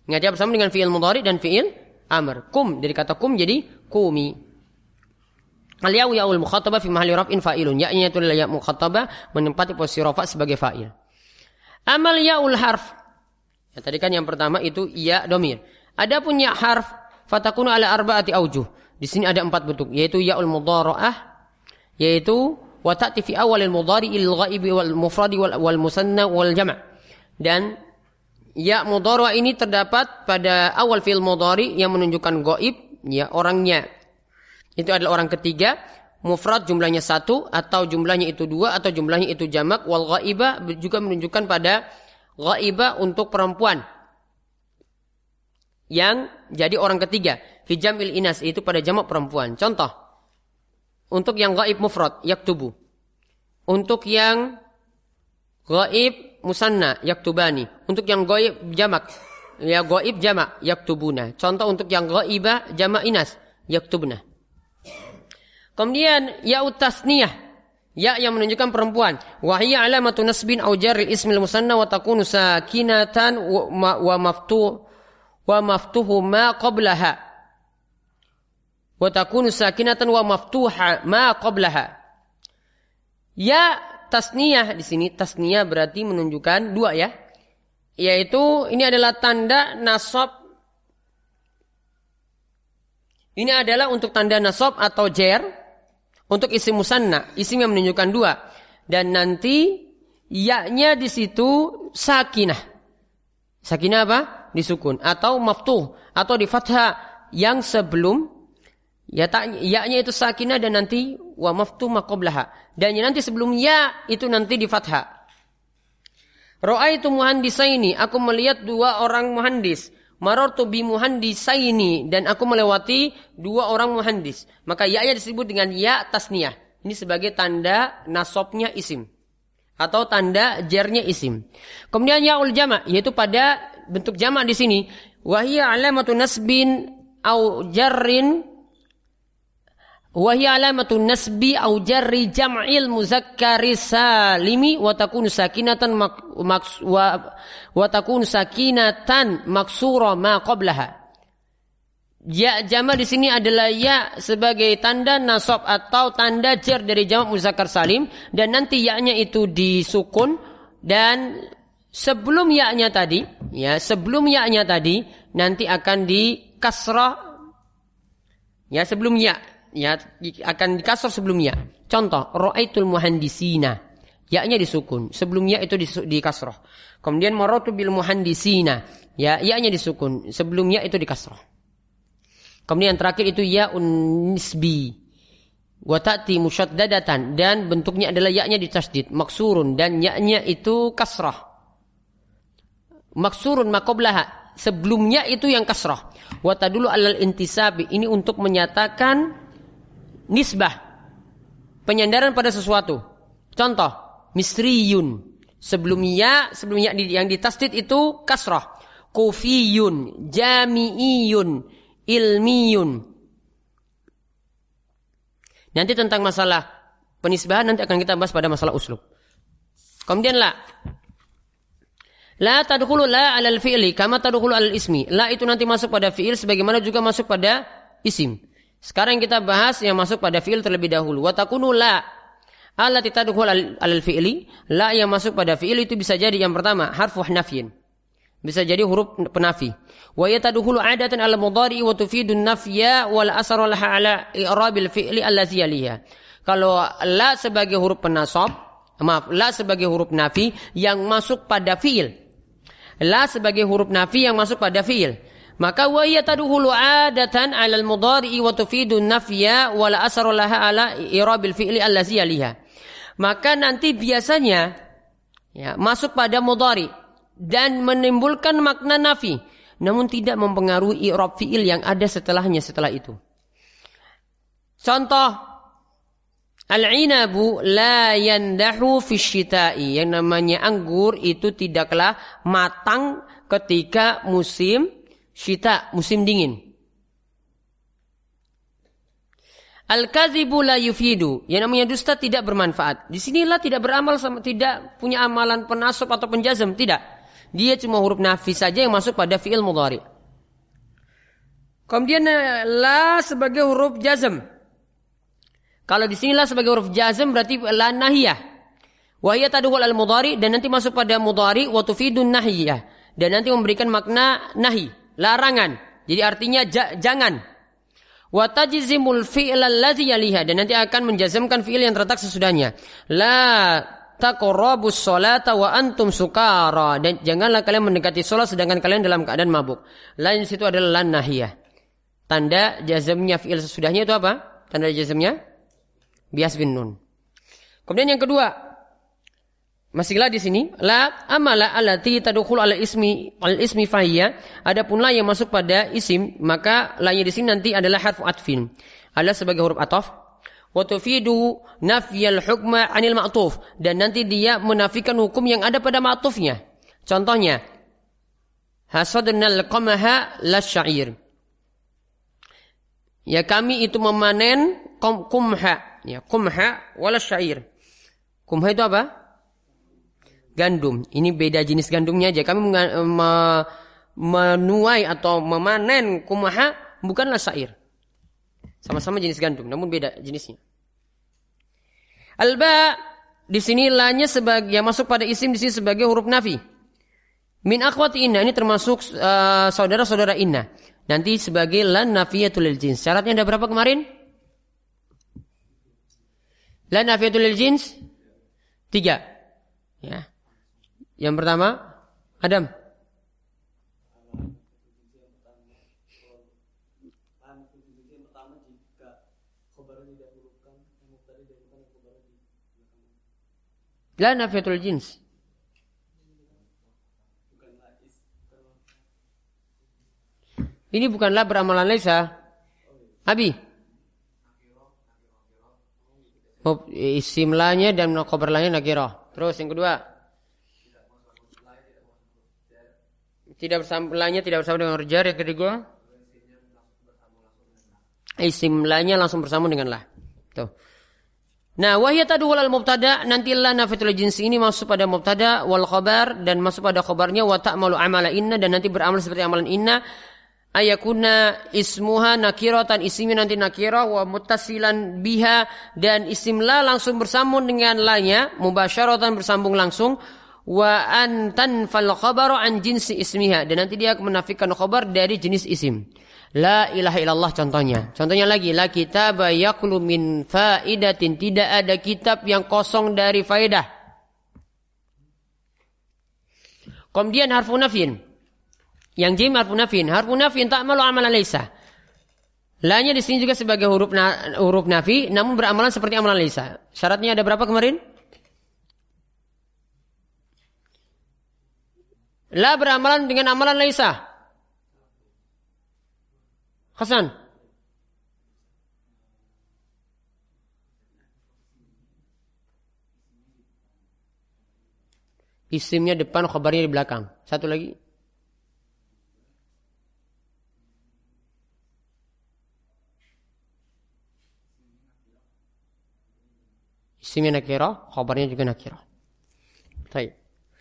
Ingat ya, bersama dengan fi'il mudhari dan fi'il amr. Kum, dari kata kum jadi kumi. Al-ya'u ya'ul mukhatabah fi mahalli raf'in fa'ilun. Ya-nya itu adalah ya' mukhatabah menempati posisi rafa' sebagai fa'il. Amal ya'ul harf. Ya, tadi kan yang pertama itu ya domir. Adapun ya harf fatakunu ala arba'ati aujuh. Di sini ada empat bentuk, yaitu ya'ul mudhara'ah, yaitu wa ta'ti fi awalil mudhari'il ghaibi wal mufradi wal, wal musanna wal jama'. Dan ya mudhari' ini terdapat pada awal fi'il mudhari yang menunjukkan ghaib, ya orangnya itu adalah orang ketiga, mufrad jumlahnya satu atau jumlahnya itu dua atau jumlahnya itu jamak, wal ghaiba juga menunjukkan pada ghaiba untuk perempuan yang jadi orang ketiga, fi jam'il inas itu pada jamak perempuan. Contoh, untuk yang ghaib mufrad yaktubu, untuk yang ghaib musanna yaktubani, untuk yang ghaib jamak ya ghaib jamak yaktubuna. Contoh untuk yang ghaiba jamak inas yaktubna. Kemudian ya'ut tasniyah, ya yang menunjukkan perempuan, wa hiya alamatu nasbin aw jarril ismil musanna wa takunu sakinatan wa, wa maftuh wa maftuhu ma qablaha wa takunu sakinatan wa maftuha ma qablaha. Ya tasniyah di sini, tasniyah berarti menunjukkan dua ya. Yaitu ini adalah tanda nasab. Ini adalah untuk tanda nasab atau jer untuk isim musanna, isim yang menunjukkan dua, dan nanti ya-nya di situ sakinah. Sakinah apa? Disukun atau maftuh atau di fathah yang sebelum ya tak ya-nya itu sakinah dan nanti wa maftuh ma qablaha, dan yang nanti sebelum ya itu nanti di fathah. Ra'aitu muhandisaini, aku melihat dua orang muhandis. Marartu bi muhandisaini, dan aku melewati dua orang muhandis. Maka ya-nya disebut dengan ya tasniyah. Ini sebagai tanda nasabnya isim atau tanda jarnya isim. Kemudian ya'ul jama', yaitu pada bentuk jama' di sini. Wa hiya alamatu nasbin au jarrin wa hiya alamatu nasbi au jarri jam'il muzakkari salimi wa takunu sakinatan maks wa wa takunu sakinatan maksura ma qablaha. Ya jama' di sini adalah ya sebagai tanda nasab atau tanda jar dari jamak muzakkar salim, dan nanti ya-nya itu disukun, dan sebelum ya-nya tadi ya sebelum ya-nya tadi nanti akan di kasrah ya sebelum ya ya akan dikasrah sebelumnya. Contoh, ra'aitul muhandisina, ya-nya disukun, sebelumnya itu di, di kasrah. Kemudian marartu bil muhandisina, ya ya-nya disukun, sebelumnya itu di kasrah. Kemudian terakhir itu ya unisbi wa ta'ti musyaddadatan, dan bentuknya adalah ya-nya ditasydid, maksurun, dan ya-nya itu kasrah. Maksurun maqablaha, sebelumnya itu yang kasrah. Wa tadulu alal intisabi, ini untuk menyatakan nisbah, penyandaran pada sesuatu. Contoh, misriyun, sebelumnya sebelumnya yang ditasdid itu kasrah. Kufiyun, jami'iyun, ilmiyun. Nanti tentang masalah penisbahan nanti akan kita bahas pada masalah uslub. Kemudian la la tadkhulu la 'alal fi'li kama tadkhulu 'alal ismi. La itu nanti masuk pada fi'il sebagaimana juga masuk pada isim. Sekarang kita bahas yang masuk pada fi'il terlebih dahulu. Wa takunu la allati tadkhulu 'alal fi'li. La yang masuk pada fi'il itu bisa jadi yang pertama harfu nafyin, bisa jadi huruf penafi. Wa yatadkhulu 'adatan 'ala mudhari wa tufidun nafya wal asra laha 'ala i'rabil fi'li allazi yaliha. Kalau la sebagai huruf penasab, maaf, la sebagai huruf nafi yang masuk pada fi'il. La sebagai huruf nafi yang masuk pada fi'il. Maka wa yatadkhulu 'adatan 'alal mudhari wa tufidun nafya wal asra laha 'ala i'rabil fi'li allazi yaliha. Maka nanti biasanya ya masuk pada mudhari dan menimbulkan makna nafi, namun tidak mempengaruhi i'rab fi'il yang ada setelahnya setelah itu. Contoh, al-'inabu la yandahu fi syita'i, yang namanya anggur itu tidaklah matang ketika musim syita, musim dingin. Al-kadzibu la yufidu, yang namanya dusta tidak bermanfaat. Di sinilah tidak beramal sama, tidak punya amalan penasab atau penjazam, tidak. Dia cuma huruf nafi saja yang masuk pada fi'il mudhari. Kemudian la sebagai huruf jazm. Kalau di sini la sebagai huruf jazm berarti la nahiyah. Wa hiya tadkhul al mudhari dan nanti masuk pada mudhari wa tufidun nahiyah dan nanti memberikan makna nahi, larangan. Jadi artinya j- jangan. Wa tajzimul fi'l allazi yaliha dan nanti akan menjazmkan fi'il yang terletak sesudahnya. La taqrabus sholata wa antum sukara dan janganlah kalian mendekati salat sedangkan kalian dalam keadaan mabuk. Lain situ adalah lan nahiyah. Tanda jazmnya fi'il sesudahnya itu apa? Tanda jazmnya bias bin nun. Kemudian yang kedua, masihlah di sini la amala allati tadkhulu ala ismi al ismi fahiyya. Adapun la yang masuk pada isim, maka la di sini nanti adalah harfu atfin. Adalah sebagai huruf ataf. Wa tufidu nafyal hukma 'anil ma'tuf dan nanti dia menafikan hukum yang ada pada ma'tufnya. Contohnya hasadnal qamaha lasya'ir. Ya kami itu memanen kumha, ya kumha wala syair. Kumha itu apa? Gandum. Ini beda jenis gandumnya aja. Kami menuai atau memanen kumaha bukanlah syair. Sama-sama jenis gandum, namun beda jenisnya. Alba di sini la-nya sebagai yang masuk pada isim di sini sebagai huruf nafi. Min akhwati inna ini termasuk uh, saudara-saudara inna. Nanti sebagai lan nafiyatul lil jins. Syaratnya ada berapa kemarin? Lan nafiyatul lil jins tiga. Ya. Yang pertama, Adam. La nafiyatul jins. Ini bukanlah beramalan laisa. Abi. Oh, isim lanya dan khabar lanya nakirah. Terus yang kedua. Tidak bersama lanya tidak bersama dengan jar. Yang ketiga, isim lanya langsung bersama dengan lah. Tuh. Nah, wahya tadkhul al mubtada nanti la nafiyatul jinsi ini masuk pada mubtada wal khabar dan masuk pada khabarnya wa ta'malu amala inna dan nanti beramal seperti amalan inna. Ayakuna ismuha nakiratan isimnya nanti nakirah wa muttasilan biha dan isim la langsung bersambung dengan lanya mubasyaratan bersambung langsung. Wa antan fal khabaru an jinsi ismiha dan nanti dia akan menafikan khabar dari jenis isim. La ilaha illallah contohnya. Contohnya lagi la kitaba yaqulu min faidatin tidak ada kitab yang kosong dari faedah. Kemudian harfu nafin. Yang jim harfu nafin. Harfu nafin ta'malu amalan laisa. La-nya di sini juga sebagai huruf na, huruf nafi namun beramalan seperti amalan laisa. Syaratnya ada berapa kemarin? La beramalan dengan amalan laisa. Hasan. Isimnya depan, khabarnya di belakang. Satu lagi. Isimnya nakirah, khabarnya juga nakirah. Baik.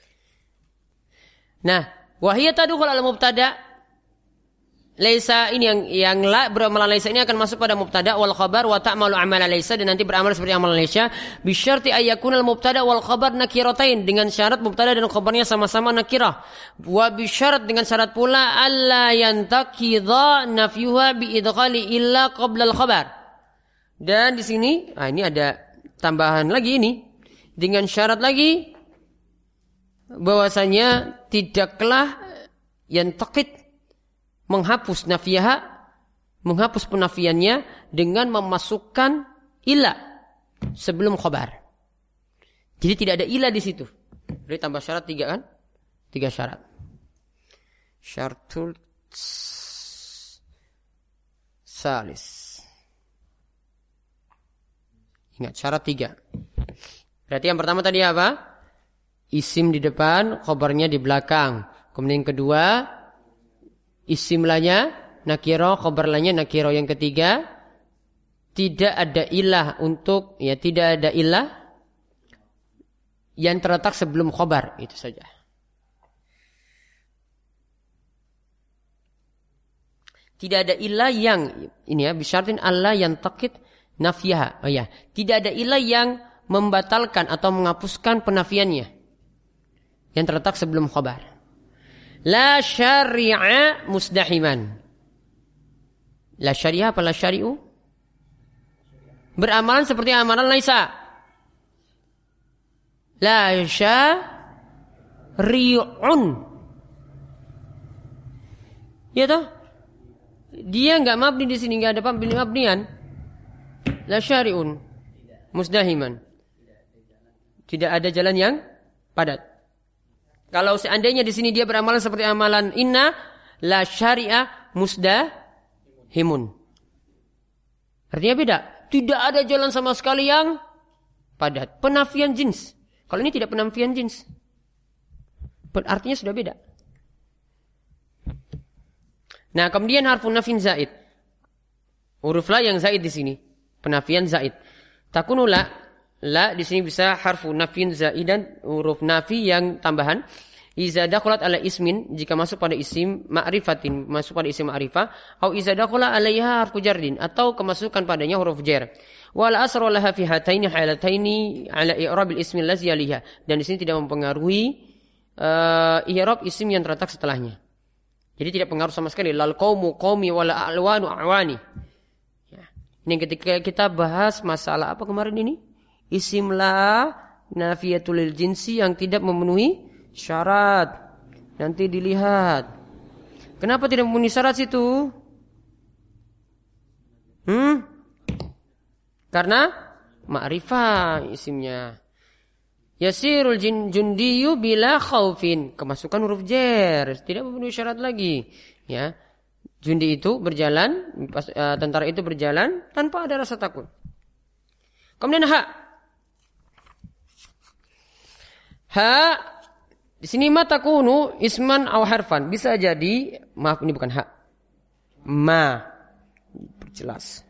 Nah, wahiyya tadkhul al mubtada laisa ini yang yang la beramalan laisa ini akan masuk pada mubtada wal khabar wa ta'malu amala laisa dan nanti beramal seperti amalan laisa bi syarti ayyakuna al mubtada wal khabar nakiratain dengan syarat mubtada dan khabarnya sama-sama nakirah wa bi syarat dengan syarat pula alla yantaqidha nafyuha bi idghali illa qabla al khabar. Dan di sini ah ini ada tambahan lagi ini dengan syarat lagi bahwasanya tidaklah yang taqid menghapus nafiyaha, menghapus penafiannya dengan memasukkan ila sebelum khabar. Jadi tidak ada ila di situ. Jadi tambah syarat tiga kan? Tiga syarat. Syaratul salis. Ingat syarat tiga. Berarti yang pertama tadi apa? Isim di depan, khabarnya di belakang. Kemudian yang kedua, isim lanya nakiro, khabar lanya nakiro. Yang ketiga, tidak ada ilah untuk, ya tidak ada ilah yang terletak sebelum khabar. Itu saja. Tidak ada ilah yang ini ya bisyartin Allah yang takit nafiyah. Oh ya, tidak ada ilah yang membatalkan atau menghapuskan penafiannya yang terletak sebelum khabar. La syari'a musdahiman. La syari'a apa la syari'u? Beramalan seperti amalan laisa. La syari'un. Ya toh? Dia enggak mabni di sini, enggak ada pambil mabnian. La syari'un musdahiman. Tidak ada jalan yang padat. Kalau seandainya di sini dia beramalan seperti amalan inna, la syari'a musdahimun. Artinya beda. Tidak ada jalan sama sekali yang padat. Penafian jins. Kalau ini tidak penafian jins. Artinya sudah beda. Nah, kemudian harfun nafin zaid. Huruf la yang zaid di sini. Penafian zaid. Takunu la, la di sini bisa harfu nafin zaidan, huruf nafi yang tambahan. Iza dakhalat ala ismin, jika masuk pada isim ma'rifatin, masuk pada isim ma'rifah, atau iza dakhala alaiha harfu jardin, atau kemasukan padanya huruf jar. Wal asra laha fi hataini halataini ala i'rabil ismi allazi yaliha. Dan di sini tidak mempengaruhi uh, i'rab isim yang terletak setelahnya. Jadi tidak pengaruh sama sekali. Lal qaumu qaumi wala a'lwanu a'wani. Ini ketika kita bahas masalah apa kemarin ini? Isim la nafiyatul lil jinsi yang tidak memenuhi syarat. Nanti dilihat. Kenapa tidak memenuhi syarat situ? Hmm? Karena ma'rifah isimnya. Yasirul jin jundiyu bila khaufin. Kemasukan huruf jar, tidak memenuhi syarat lagi. Ya. Jundi itu berjalan, tentara itu berjalan tanpa ada rasa takut. Kemudian ha. Ha di sini ma takunu isman aw harfan. Bisa jadi, maaf ini bukan ha. Ma. Jelas.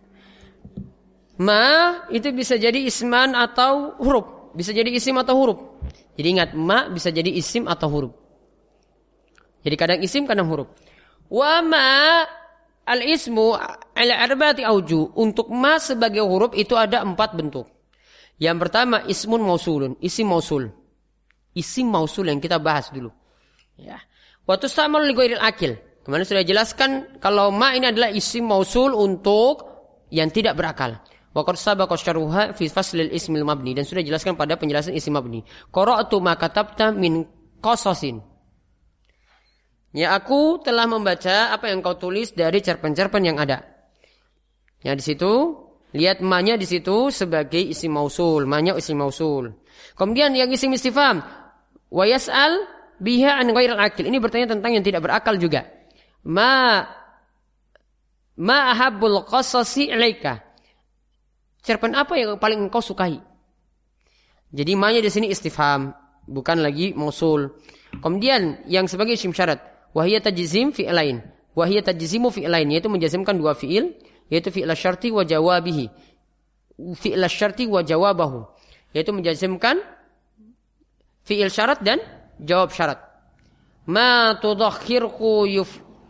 Ma itu bisa jadi isman atau huruf. Bisa jadi isim atau huruf. Jadi ingat, ma bisa jadi isim atau huruf. Jadi kadang isim, kadang huruf. Wa ma al-ismu ala arba'ati auju. Untuk ma sebagai huruf itu ada empat bentuk. Yang pertama ismun mausulun, isim mausul. Isim mausul yang kita bahas dulu. Ya. Wa tustamal li ghairil akil. Kemarin sudah jelaskan kalau ma ini adalah isim mausul untuk yang tidak berakal. Wa qad sabaqa syarhuha fi faslil ismil mabni, dan sudah jelaskan pada penjelasan isim mabni. Qara'tu ma katabta min qasasin. Ya, aku telah membaca apa yang kau tulis dari cerpen-cerpen yang ada. Ya, di situ lihat ma-nya di situ sebagai isim mausul, ma-nya isim mausul. Kemudian yang isim istifham, wa yas'al biha an ghairil akil. Ini bertanya tentang yang tidak berakal juga. Ma ma ahabbul qasasi ilaika. Cerpen apa yang paling engkau sukai? Jadi ma-nya di sini istifham, bukan lagi mausul. Kemudian yang sebagai isim syarat, wahiyya tajzim fi'lain. Wahiyya tajzimu fi'lain, yaitu menjazmkan dua fi'il, yaitu fi'il syarti wa jawabihi. Fi'il syarti wa jawabahu, yaitu menjazmkan fi'il syarat dan jawab syarat. Ma tudakhirku yuf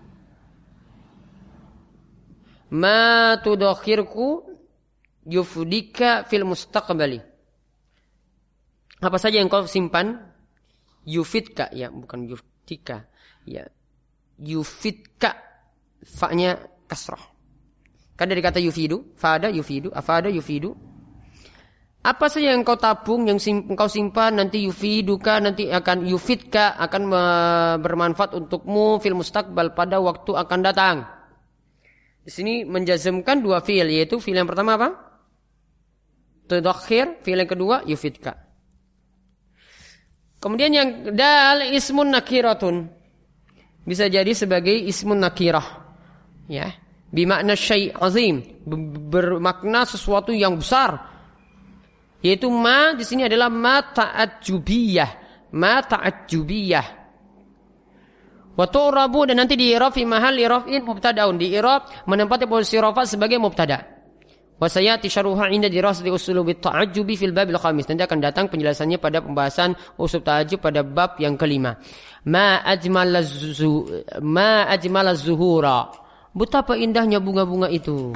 Ma tudakhirku yufdika fil mustaqbali. Apa saja yang kau simpan yufidka, ya bukan yufdika. Ya, yufidka, fa-nya kasrah. Kan dari kata yufidu, fada yufidu, afada yufidu. Apa saja yang kau tabung, yang sim, kau simpan, nanti yufiduka, nanti akan yufidka, akan me- bermanfaat untukmu fil mustaqbal, pada waktu akan datang. Di sini menjazmkan dua fiil, yaitu fiil yang pertama apa? Tudakhir, fiil yang kedua yufidka. Kemudian yang dal ismun nakiratun. Bisa jadi sebagai ismun nakirah, ya, bimakna syai' azim, bermakna sesuatu yang besar. Yaitu ma di sini adalah ma ta'ajjubiyah, ma ta'ajjubiyah. Wa tu'rabu, dan nanti di i'rab fi mahal i'rabin mubtada'un, di i'rab menempati posisi rafa sebagai mubtada'. Wa sayati syarhuha 'inda dirasati usulubit ta'ajjubi fil babil khamis. Nanti akan datang penjelasannya pada pembahasan usul ta'ajjub pada bab yang kelima. Ma ajmalaz ma ajmalaz zuhura betapa indahnya bunga-bunga itu.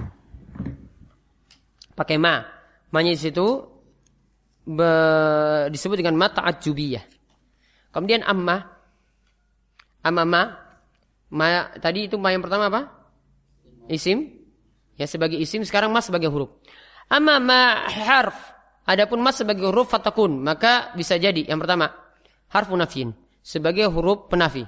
Pakai ma. Ma-nya di situ be, disebut dengan ma ta'ajjubiyah. Kemudian amma. Amma ma. Ma tadi itu ma yang pertama apa? Isim. Ya sebagai isim, sekarang ma sebagai huruf. Amma ma harf. Adapun ma sebagai huruf fatakun, maka bisa jadi yang pertama harfu nafyin sebagai huruf penafi.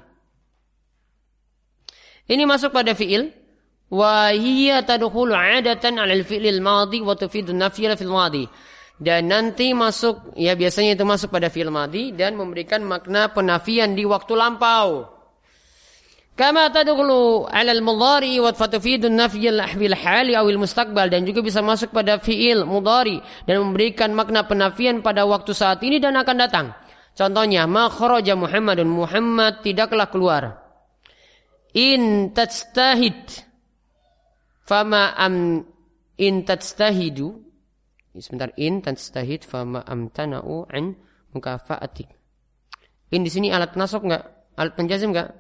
Ini masuk pada fi'il wa hiya tadkhulu 'adatan 'ala al-fi'lil madhi wa tufidu an-nafya fil madhi. Dan nanti masuk ya biasanya itu masuk pada fi'il madhi dan memberikan makna penafian di waktu lampau. Kama tadkhulu 'ala al-mudhari wa tufidu an-nafya fil hali aw al-mustaqbal, dan juga bisa masuk pada fi'il mudhari dan memberikan makna penafian pada waktu saat ini dan akan datang. Contohnya ma kharaja Muhammadun, Muhammad tidaklah keluar. In tajtahid fama am in tajtahidu, sebentar, in tajtahid fama amtana'u an mukafa'atik. In di sini alat nasab enggak? Alat penjazim enggak?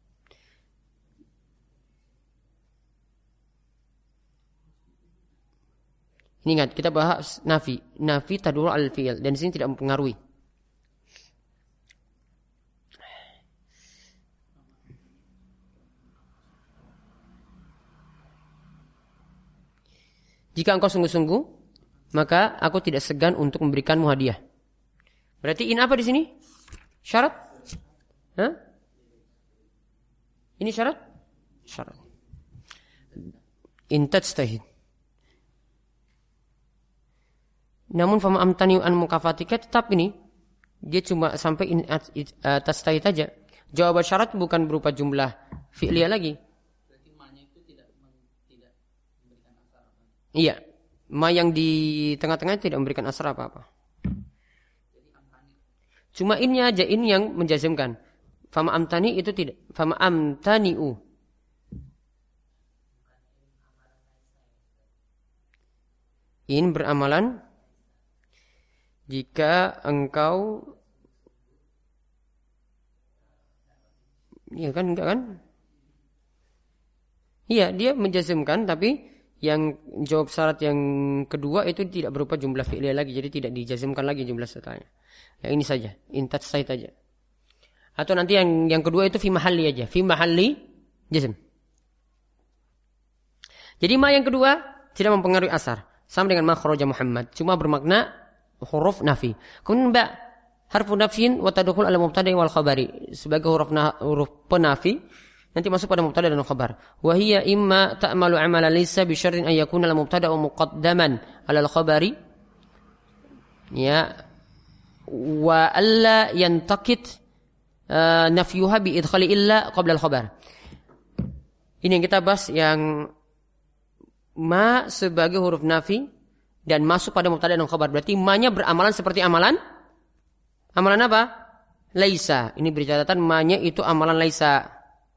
Ini ingat, kita bahas nafi. Nafi tadullu al fi'il dan di sini tidak mempengaruhi. Jika engkau sungguh-sungguh, maka aku tidak segan untuk memberikanmu hadiah. Berarti in apa di sini? Syarat? Hah? Ini syarat? Syarat. In tajtahid. Namun fama amtani an mukafatika, tetap ini dia cuma sampai in uh, tajtahid aja. Jawaban syarat bukan berupa jumlah fi'liyah lagi. Iya, ma yang di tengah-tengah tidak memberikan asar apa-apa. Cuma innya aja, in yang menjazmkan. Fama amtani itu tidak. Fama amtani'u. In beramalan jika engkau, iya kan, enggak kan? Iya, dia menjazmkan, tapi yang jawab syarat yang kedua itu tidak berupa jumlah fi'liyah lagi, jadi tidak dijazmkan lagi jumlah sertanya. Yang ini saja, in tajtahid saja. Atau nanti yang yang kedua itu fi mahalli aja, fi mahalli jazm. Jadi ma yang kedua tidak mempengaruhi asar, sama dengan ma kharaja Muhammad, cuma bermakna huruf nafi. Kemudian ba harfu nafyin wa tadkhul ala mubtada'i wal khabari, sebagai huruf na, huruf penafi. Nanti masuk pada mubtada dan khabar. Wa hiya imma ta'malu 'amalan laysa bi syarrin an yakuna al-mubtada'u muqaddaman 'ala al-khabari. Ya. Wa alla yantaqid uh, nafyuha bi idkhali illa qabla al-khabar. Ini yang kita bahas yang ma sebagai huruf nafi dan masuk pada mubtada dan khabar. Berarti ma-nya beramalan seperti amalan amalan apa? Laisa. Ini beri catatan, ma-nya itu amalan laisa.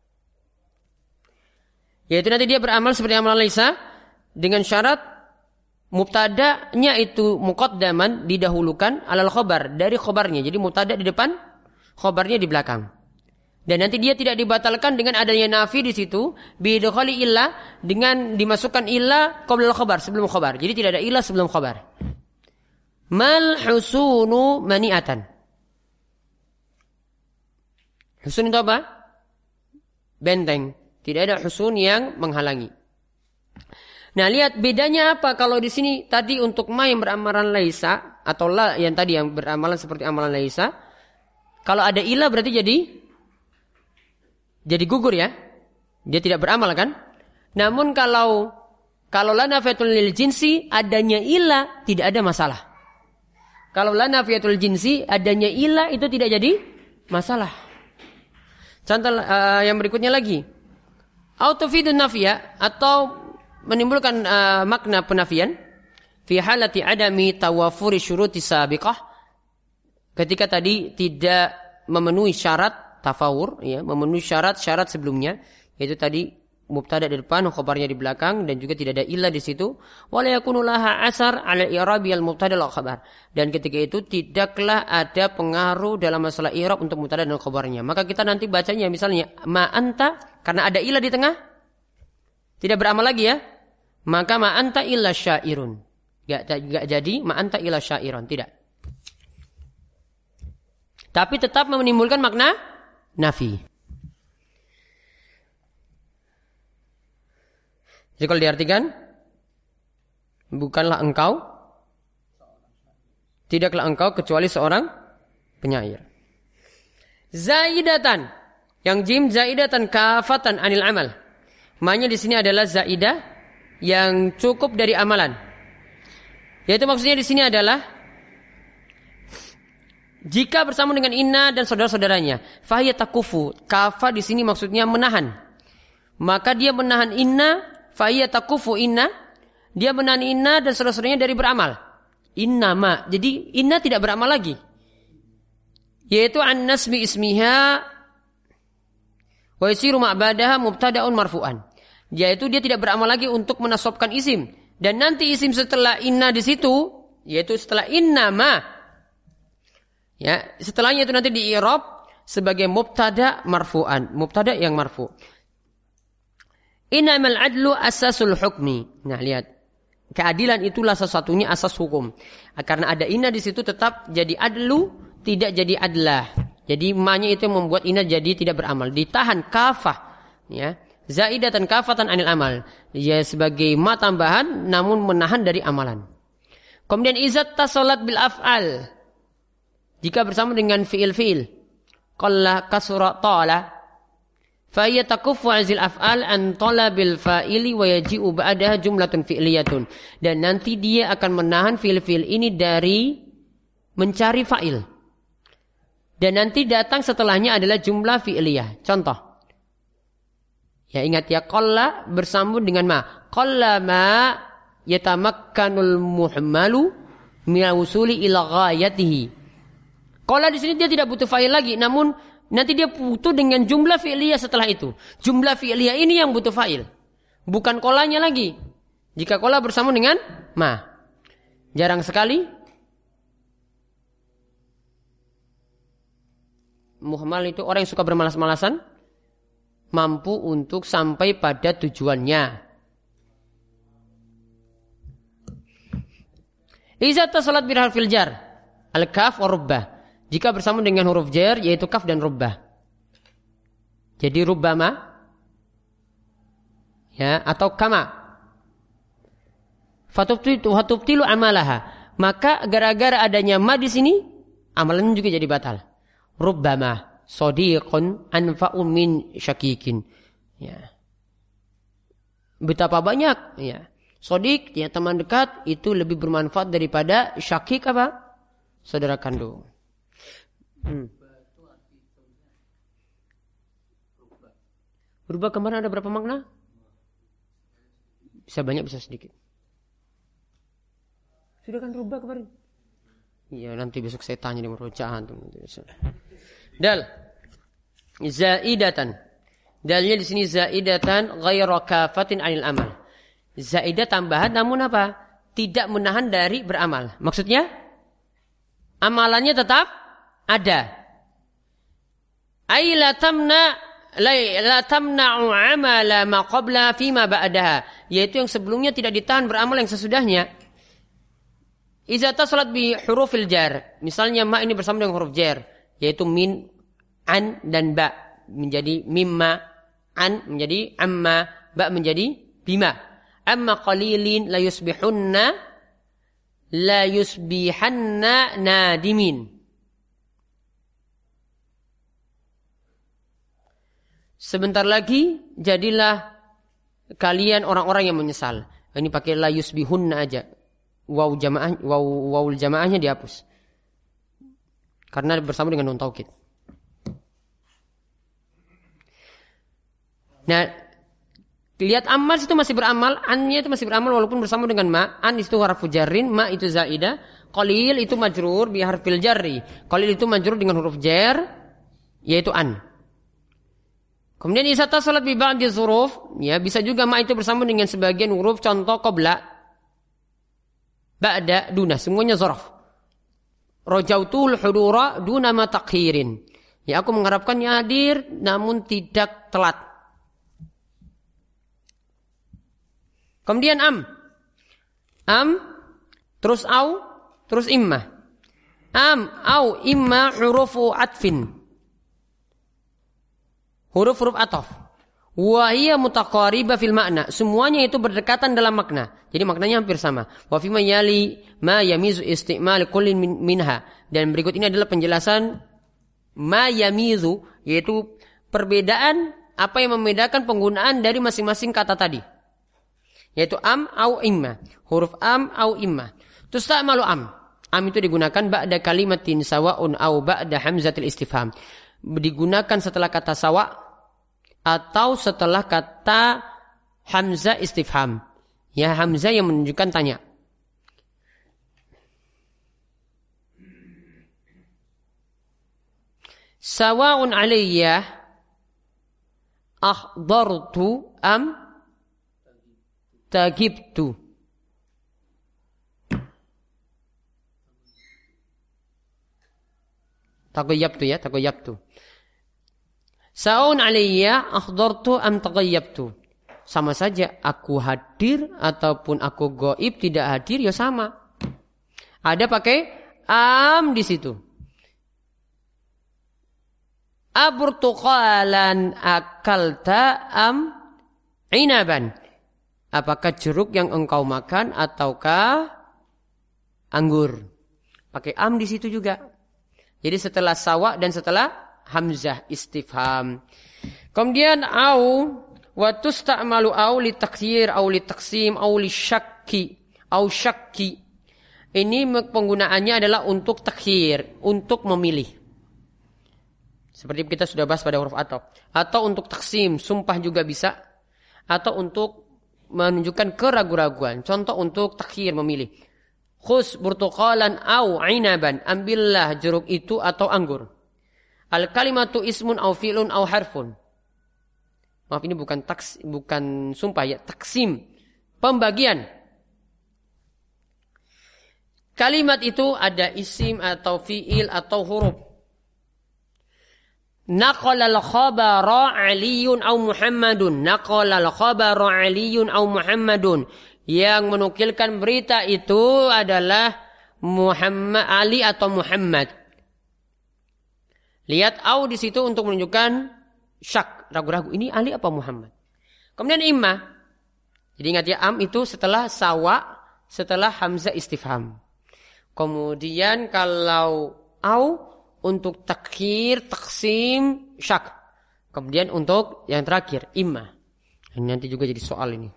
Yaitu nanti dia beramal seperti amalan laisa dengan syarat mubtada'nya itu muqaddaman, didahulukan, alal khabar, dari khabarnya. Jadi mubtada' di depan, khabarnya di belakang. Dan nanti dia tidak dibatalkan dengan adanya nafi di situ, bidkhali illa, dengan dimasukkan illa qabla al-khabar, sebelum khabar. Jadi tidak ada illa sebelum khabar. Mal husunu mani'atan. Husun itu apa? Benteng. Tidak ada husun yang menghalangi. Nah, lihat bedanya apa kalau di sini tadi untuk ma yang beramalan laisa atau la yang tadi yang beramalan seperti amalan laisa. Kalau ada ilah berarti jadi jadi gugur ya. Dia tidak beramal kan? Namun kalau kalau la nafiyatul lil jinsi, adanya ilah tidak ada masalah. Kalau la nafiyatul jinsi, adanya ilah itu tidak jadi masalah. Contoh uh, yang berikutnya lagi. Autofidun nafiyah atau menimbulkan uh, makna penafian fi halati adami tawafuri syuruti sabiqah, ketika tadi tidak memenuhi syarat tafawur, ya, memenuhi syarat-syarat sebelumnya, yaitu tadi mubtada di depan, khabarnya di belakang, dan juga tidak ada ilah di situ. Wala yakunu laha asar ala i'rabi al mubtada al khabar, dan ketika itu tidaklah ada pengaruh dalam masalah i'rab untuk mubtada dan khabarnya. Maka kita nanti bacanya misalnya ma anta, karena ada ilah di tengah, tidak beramal lagi ya, maka ma anta illa syairun. Enggak enggak jadi ma anta illa syairun, tidak. Tapi tetap menimbulkan makna nafi. Jadi kalau diartikan, bukanlah engkau, tidaklah engkau kecuali seorang penyair. Zaidatan, yang jim zaidatan kafatan anil amal. Maknanya di sini adalah zaidah yang cukup dari amalan. Yaitu maksudnya di sini adalah jika bersama dengan inna dan saudara-saudaranya, fahiya takufu. Kafa di sini maksudnya menahan. Maka dia menahan inna, fahiya takufu inna. Dia menahan inna dan saudara-saudaranya dari beramal. Inna ma. Jadi inna tidak beramal lagi. Yaitu an nasmi ismiha wa yasiru ma'badaha mubtada'un marfu'an. Yaitu dia tidak beramal lagi untuk menasobkan isim. Dan nanti isim setelah inna di situ, yaitu setelah inna ma, ya, setelahnya itu nanti di-i'rab sebagai mubtada marfu'an, mubtada yang marfu'. Innamal adlu asasul hukmi. Nah, lihat. Keadilan itulah sesatunya asas hukum. Karena ada inna di situ tetap jadi adlu, tidak jadi adlah. Jadi ma-nya itu membuat inna jadi tidak beramal. Ditahan kafah, ya. Zaidatan kafatan anil amal. Ya, sebagai ma tambahan namun menahan dari amalan. Kemudian izat tasalat bil af'al. Jika bersama dengan fi'il-fi'il. Qalla kasura ta'ala. Fa hiya takuffu azil af'al an talabil fa'ili wa yaji'u ba'daha jumlatun fi'liyatun. Dan nanti dia akan menahan fi'il-fi'il ini dari mencari fa'il. Dan nanti datang setelahnya adalah jumlah fi'liyah. Contoh. Ya, ingat ya, qalla bersambung dengan ma. Qalla ma yatamakkanul muhmalu min wusuli ila ghayatihi. Qalla di sini dia tidak butuh fa'il lagi, namun nanti dia butuh dengan jumlah fi'liyah setelah itu. Jumlah fi'liyah ini yang butuh fa'il. Bukan qallanya lagi. Jika qalla bersambung dengan ma. Jarang sekali muhmal itu orang yang suka bermalas-malasan mampu untuk sampai pada tujuannya. Iza tasalat bil harfil jar al-kaf wa rubbah. Jika bersama dengan huruf jar yaitu kaf dan rubbah. Jadi rubbama, ya, atau kama. Fatubtilu hatubtilu amalaha. Maka gara-gara adanya ma di sini amalan juga jadi batal. Rubbama sadiqun anfa'u min syakikin. Ya. Betapa banyak, ya. Sadiq, ya, teman dekat itu lebih bermanfaat daripada syakik apa? Saudara kandung. Hmm. Berubah kemarin ada berapa makna? Bisa banyak, bisa sedikit. Sudah kan rubah kemarin? Iya, nanti besok saya tanya di murojaah antum. Dal zaidatan. Dalnya di sini zaidatan ghairu kafatin anil amal. Zaidah tambahan namun apa? Tidak menahan dari beramal. Maksudnya amalannya tetap ada. Ai la tamna la, la tamna'u amala ma qabla fi ma ba'daha, yaitu yang sebelumnya tidak ditahan beramal yang sesudahnya. Iza tasalat bi hurufil jar. Misalnya ma ini bersama dengan huruf jar, yaitu min, an dan ba, menjadi mimma, an menjadi amma, ba menjadi bima. Amma qalilin la yusbihunna la yusbihanna nadimin. Sebentar lagi jadilah kalian orang-orang yang menyesal. Ini pakai la yusbihunna aja. Waw jamaah, waw wawul jamaahnya dihapus. Karena bersama dengan nun taukid. Nah, lihat amal itu masih beramal, annya itu masih beramal walaupun bersama dengan ma. An itu harfu jarrin, ma itu zaidah, qalil itu majrur bi harfil jarri. Qalil itu majrur dengan huruf jar yaitu an. Kemudian iza tasalat bi ba'di dzuruf, ya bisa juga ma itu bersama dengan sebagian huruf, contoh qabla, ba'da, duna, semuanya dzaraf. Rajautul hudura duna ma takhirin. Ya, aku mengharapkannya hadir namun tidak telat. Kemudian am. Am, terus au, terus imma. Am, au, imma hurufu atfin. Huruf-huruf ataf. Wa hiya mutaqaribah fil makna. Semuanya itu berdekatan dalam makna. Jadi maknanya hampir sama. Wa fi ma yali ma yamizu isti'mal kullin minha. Dan berikut ini adalah penjelasan ma yamizu, yaitu perbedaan apa yang membedakan penggunaan dari masing-masing kata tadi. Yaitu am au imma. Huruf am au imma. Tusta'malu am. Am itu digunakan ba'da kalimatin sawa'un au ba'da hamzatil istifham. Digunakan setelah kata sawa' atau setelah kata hamzah istifham. Ya, hamzah yang menunjukkan tanya. Sawa'un alayya akhdartu am tagibtu. Taghayyabtu ya, taghayyabtu. Sa'un alayya akhdartu am taghayyabtu. Sama saja aku hadir ataupun aku gaib tidak hadir ya sama. Ada pakai am di situ. Aburtuqalan akalta am inaban. Apakah jeruk yang engkau makan ataukah anggur? Pakai am di situ juga. Jadi setelah sawa dan setelah hamzah istifham. Kemudian au wa tusta'malu au li taksir au li taksim au li syakki au syakki. Ini penggunaannya adalah untuk takhir, untuk memilih. Seperti kita sudah bahas pada huruf ataf. Atau untuk taksim, sumpah juga bisa. Atau untuk menunjukkan keraguan-raguan. Contoh untuk takhir, memilih. Khus burtuqalan au inaban. Ambillah jeruk itu atau anggur. Al-kalimatu ismun au fi'lun au harfun. Maaf, ini bukan taks, bukan sumpah ya, taksim. Pembagian. Kalimat itu ada isim atau fi'il atau huruf. Naqalal khabara Aliyun au Muhammadun. Naqalal khabara Aliyun au Muhammadun. Yang menukilkan berita itu adalah Muhammad, Ali atau Muhammad. Lihat au di situ untuk menunjukkan syak, ragu-ragu. Ini Ali apa Muhammad? Kemudian imma. Jadi ingat ya, am itu setelah sawa, setelah hamzah istifham. Kemudian kalau au untuk takhir, taksim, syak. Kemudian untuk yang terakhir, imma. Ini nanti juga jadi soal ini.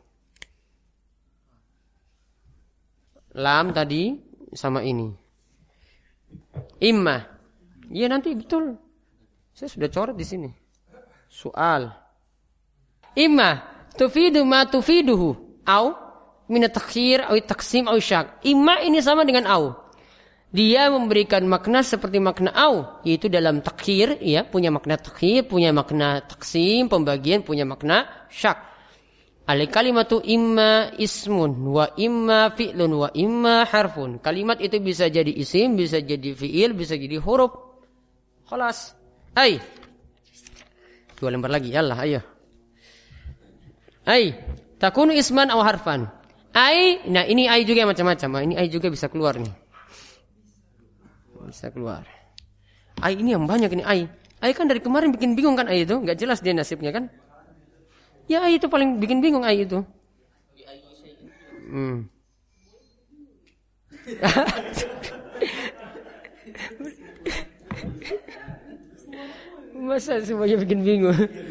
Lam tadi sama ini. Imma. Iya nanti betul. Saya sudah coret di sini. Soal. Imma tufidu ma tufiduhu au min at-takhir au taksim au syak. Imma ini sama dengan au. Dia memberikan makna seperti makna au, yaitu dalam takhir, ya, punya makna takhir, punya makna taksim, pembagian, punya makna syak. Al kalimatu imma ismun wa imma fi'lun wa imma harfun. Kalimat itu bisa jadi isim, bisa jadi fi'il, bisa jadi huruf. Khalas. Hai. Dua lembar lagi, yallah, ayo. Hai, takunu isman aw harfan. Ai, nah ini ai juga macam-macam. Ini ai juga bisa keluar nih. Bisa keluar. Ai ini yang banyak ini ai. Ai kan dari kemarin bikin bingung kan ai itu, enggak jelas dia nasibnya kan? Ya ai itu paling bikin bingung ai itu. Hmm. Masa semuanya bikin bingung?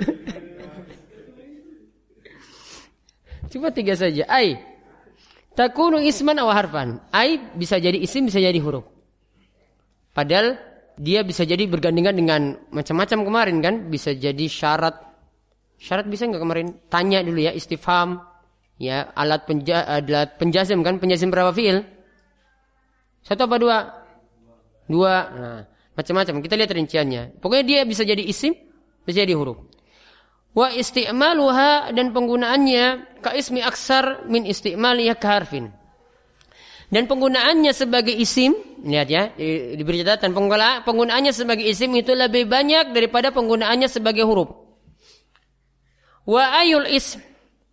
Cuma tiga saja. Ai. Takunu isman aw harfan. Ai bisa jadi isim, bisa jadi huruf. Padahal dia bisa jadi bergandengan dengan macam-macam kemarin kan. Bisa jadi syarat. Syarat bisa enggak kemarin? Tanya dulu ya, istifham. Ya, alat, penja, alat penjazm kan. Penjazm berapa fi'il? Satu apa dua? Dua. Nah, macam-macam. Kita lihat rinciannya. Pokoknya dia bisa jadi isim, bisa jadi huruf. Wa isti'maluha, dan penggunaannya ka ismi aksar min isti'maliyah ka harfin. Dan penggunaannya sebagai isim, lihat ya, diberi catatan, penggunaannya sebagai isim itu lebih banyak daripada penggunaannya sebagai huruf. Wa ayul ism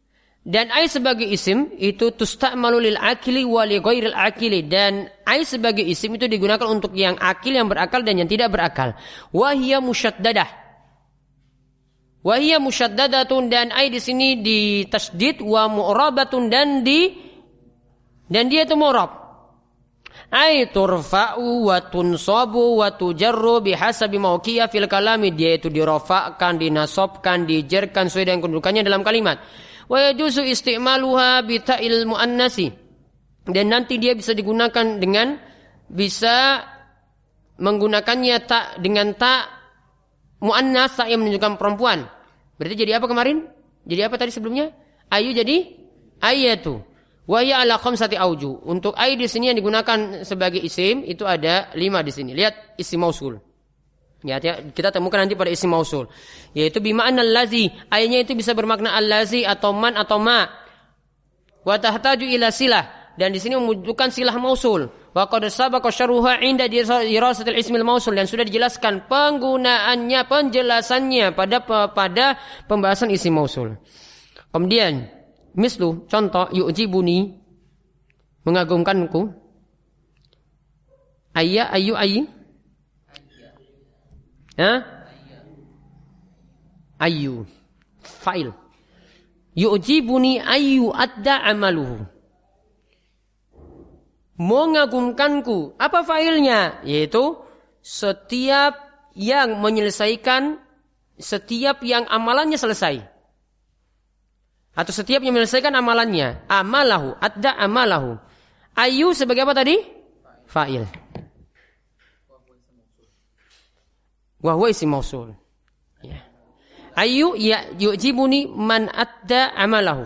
Dan ai sebagai isim itu tusta'malu lil akili wa li ghairil akili, dan ai sebagai isim itu digunakan untuk yang akil, yang berakal dan yang tidak berakal. Wa hiya musyaddadah. Wa hiya musyaddadatun, dan ai di sini ditasydid, wa mu'rabatun, dan di dan dia itu mu'rab. Ai turfa'u wa tunsabu wa tujarru bihasabi mawqi'a fil kalami, dia itu dirafa'kan, dinasabkan, dijerkan sesuai dengan kedudukannya dalam kalimat. Wa yajuzu isti'maluha bi ta'il muannasi, dan nanti dia bisa digunakan dengan bisa menggunakannya tak dengan tak muannas, tak yang menunjukkan perempuan. Berarti jadi apa kemarin? Jadi apa tadi sebelumnya? Ayu jadi ayatu. Wa ya ala khamsati auju. Untuk ay di sini yang digunakan sebagai isim itu ada lima di sini. Lihat isim mausul. Ya, kita temukan nanti pada isim mausul, yaitu bima'na allazi, ayatnya itu bisa bermakna allazi atau man atau ma. Wa tahtaju ila silah, dan di sini membutuhkan silah mausul. Wa qad sabaqa syarhuha 'inda dirasatil ismil mausul, dan sudah dijelaskan penggunaannya, penjelasannya pada pada pembahasan isim mausul. Kemudian mislu, contoh, yu'jibuni, mengagumkanku. Ayya, ayu, ayi. Ha? Ayu, fa'il. Yu'jibuni ayu adda amaluhu, mengagumkanku. Apa fa'ilnya? Yaitu setiap yang menyelesaikan, setiap yang amalannya selesai, atau setiap yang menyelesaikan amalannya. Amalahu, adda amalahu. Ayu sebagai apa tadi? Fa'il. Wa huwa isim mausul. Ya. Ayu ya yu'jibuni man adda amalahu.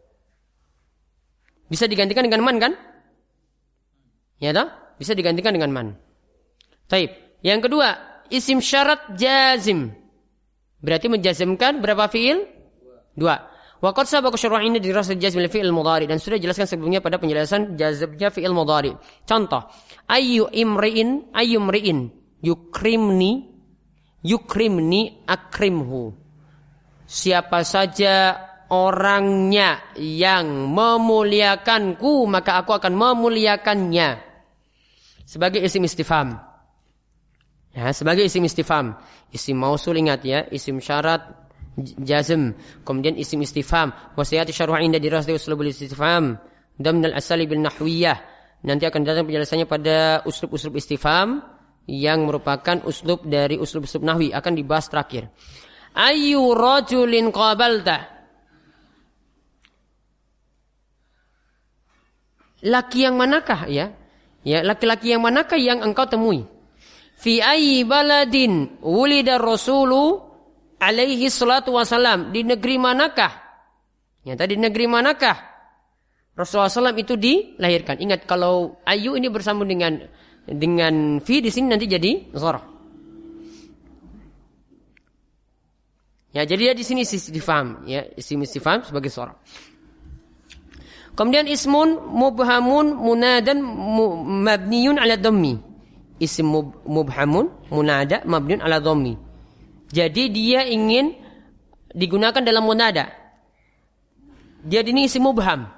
Bisa digantikan dengan man kan? Ya toh? Bisa digantikan dengan man. Taib. Yang kedua, isim syarat jazim. Berarti menjazimkan berapa fiil? Dua. Wa qad sabaqa syar'u di rasul jazm fi'il mudhari, dan sudah jelaskan sebelumnya pada penjelasan jazmnya fi'il mudhari. Contoh, ayu imri'in, ayu imri'in yukrimni, yukrimni akrimhu. Siapa saja orangnya yang memuliakanku, maka aku akan memuliakannya. Sebagai isim istifham. Ya, sebagai isim istifham. Isim mausul, ingat ya, isim syarat jazm, kemudian isim istifham. Wasiyati syarhu 'inda dirasati uslubul istifham damnal asali bil nahwiyah. Nanti akan datang penjelasannya pada uslub-uslub istifham yang merupakan uslub dari uslub-uslub nahwi, akan dibahas terakhir. Ayu rajulin qabalta, laki yang manakah ya? Ya, laki-laki yang manakah yang engkau temui? Fi ayyi baladin wulida rasulu alaihi salatu wasalam, di negeri manakah? Ya, tadi negeri manakah Rasulullah shallallahu alaihi wasallam itu dilahirkan? Ingat, kalau ayu ini bersambung dengan dengan fi di sini nanti jadi zarf. Ya, jadi dia di sini istifham, ya, isim istifham sebagai zarf. Kemudian ismun mubhamun munadan mabniyun ala dhammi. Isim mubhamun munada mabniyun ala dhammi. Jadi dia ingin digunakan dalam munada. Dia ini isim mubham.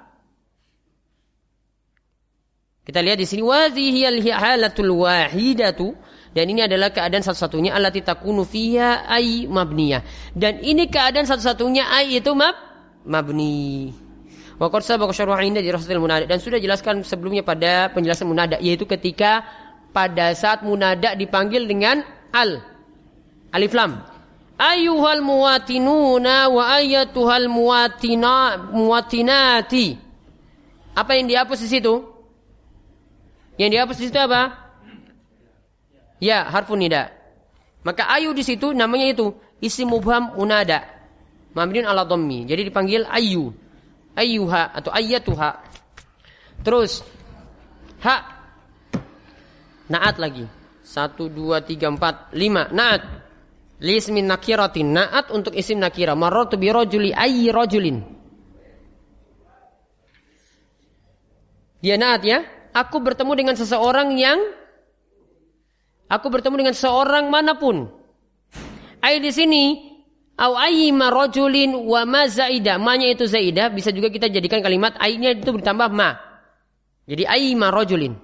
Kita lihat di sini wadhiyal halatul wahidatu, dan ini adalah keadaan satu-satunya allati takunu fiha ay mabniyah, dan ini keadaan satu-satunya ay itu mab mabni. Wa qad sabaqa syarhu 'inda dirasatil munada, dan sudah jelaskan sebelumnya pada penjelasan munada, yaitu ketika pada saat munada dipanggil dengan al, alif lam. Ayyuhal muwatinuna wa ayyatuhal muwatina muwatinati. Apa yang dihapus di situ? Yang dihapus di situ apa? Ya, harfun nida. Maka ayu di situ namanya itu isim mubham munada mabniun ala dhammi. Jadi dipanggil ayu. Ayyuha atau ayyatuha. Terus ha, naat lagi. Satu, dua, tiga, empat, lima. Naat. Li ismin nakiratin. Naat untuk isim nakira. Marartu bi rajuli ayyi rajulin. Dia naat ya. Aku bertemu dengan seseorang yang Aku bertemu dengan seorang manapun. Ay di sini Au ayyima rajulin wa ma zaidah. Ma-nya itu zaidah, bisa juga kita jadikan kalimat ai-nya itu ditambah ma. Jadi ayyima rajulin.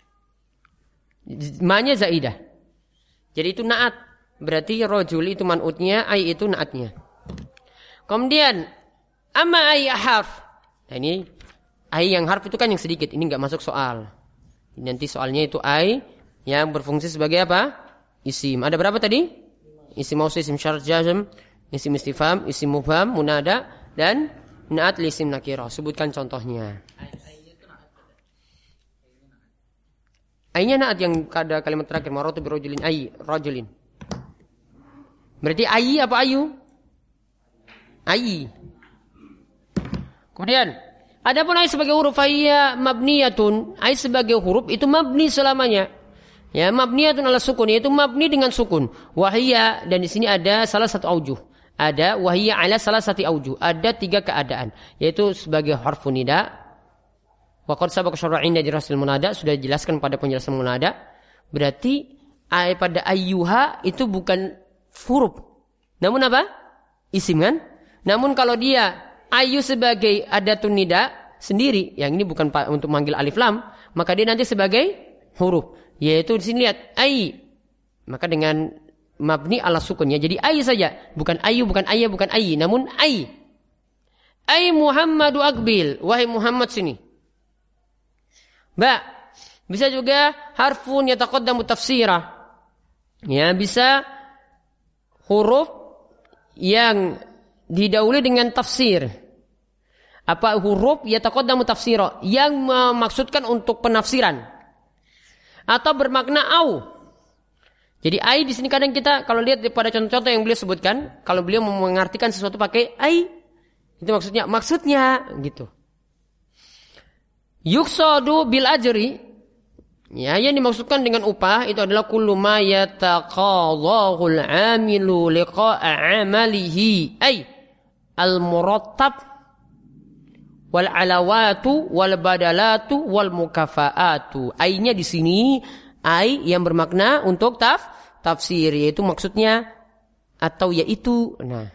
Ma-nya zaidah. Jadi itu naat. Berarti rajul itu man'utnya, ai itu naatnya. Kemudian amma ai harf. Nah ini ai yang harf itu kan yang sedikit, ini enggak masuk soal. Nanti soalnya itu ai yang berfungsi sebagai apa? Isim. Ada berapa tadi? Isim mausul, isim syart, jazm, isim istifham, isim mubham, munada, dan naat li isim nakirah. Sebutkan contohnya. Ai-nya naat yang ada kalimat terakhir, maratu bi rajulin ai, rajulin. Berarti ai apa ayu? Ai. Kemudian, adapun ai sebagai huruf ayya mabniyatun, ai sebagai huruf itu mabni selamanya. Ya, mabniyatun ala sukun, yaitu mabni dengan sukun. Wahiyya, dan di sini ada salah satu aujuh. Ada wahiyya ala salah satu aujuh. Ada tiga keadaan, yaitu sebagai harfu nida. Wa qad sabaqa syar'u 'inda dirasil munada, sudah dijelaskan pada penjelasan munada. Berarti ai pada ayyuha itu bukan huruf. Namun apa? Isim kan? Namun kalau dia ayu sebagai adatun nida sendiri, yang ini bukan untuk manggil alif lam, maka dia nanti sebagai huruf. Yaitu di sini lihat ai. Maka dengan mabni ala sukunnya jadi ai saja, bukan ayu, bukan ayya, bukan ai, namun ai. Ai Muhammadu aqbil, wahai Muhammad sini. Ba, bisa juga harfun yataqaddamu tafsirah. Ya, bisa huruf yang didahului dengan tafsir. Apa huruf yataqaddamu tafsira, yang memaksudkan untuk penafsiran atau bermakna au. Jadi ai di sini kadang kita kalau lihat pada contoh-contoh yang beliau sebutkan, kalau beliau mengartikan sesuatu pakai ai, itu maksudnya maksudnya gitu. Yuqsadu bil ajri, ya, yang dimaksudkan dengan upah itu adalah kullu ma yataqadhahu al-'amilu liqa'a 'amalihi, ay al-murattab wal 'alawatu wal badalatu wal mukafaatu. Ai-nya di sini ai yang bermakna untuk taf tafsir, yaitu maksudnya atau yaitu. Nah,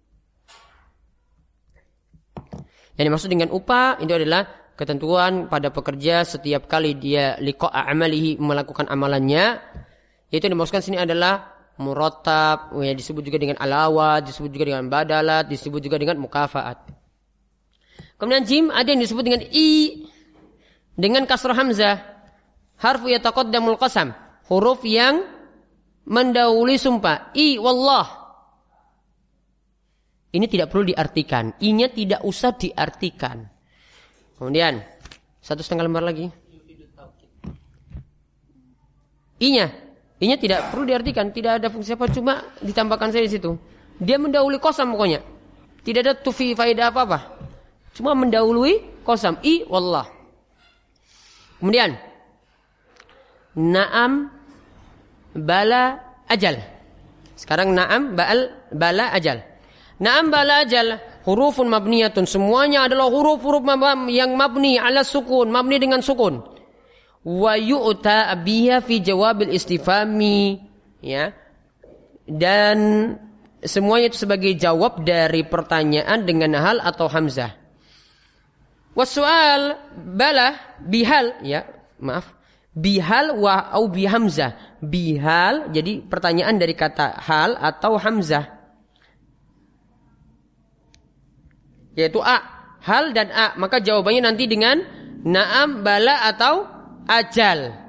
yang dimaksud dengan upah itu adalah ketentuan pada pekerja setiap kali dia liqa'a amalihi, melakukan amalannya. Yaitu yang dimaksudkan sini adalah murattab, ya, disebut juga dengan alawat, disebut juga dengan badalat, disebut juga dengan mukafaat. Kemudian jim ada yang disebut dengan i dengan kasrah hamzah, harfu yataqaddamul qasam, huruf yang mendahului sumpah. I wallah. Ini tidak perlu diartikan, i-nya tidak usah diartikan. Kemudian satu setengah lembar lagi. I-nya, I-nya tidak perlu diartikan, tidak ada fungsi apa, cuma ditambahkan saja di situ. Dia mendahului qasam pokoknya. Tidak ada tufi faedah apa-apa. Cuma mendahului qasam, i wallah. Kemudian na'am bala ajal. Sekarang na'am bal bala ajal. Na'am bala ajal hurufun mabniyatun, semuanya adalah huruf-huruf yang mabni ala sukun, mabni dengan sukun. Wa yu'ta biha fi jawabil istifhami, ya. Dan semuanya itu sebagai jawab dari pertanyaan dengan hal atau hamzah. Wasu'al bala bihal, ya, maaf. Bihal wa au bihamzah. Bihal jadi pertanyaan dari kata hal atau hamzah. Yaitu a, hal dan a, maka jawabannya nanti dengan na'am, bala atau ajal.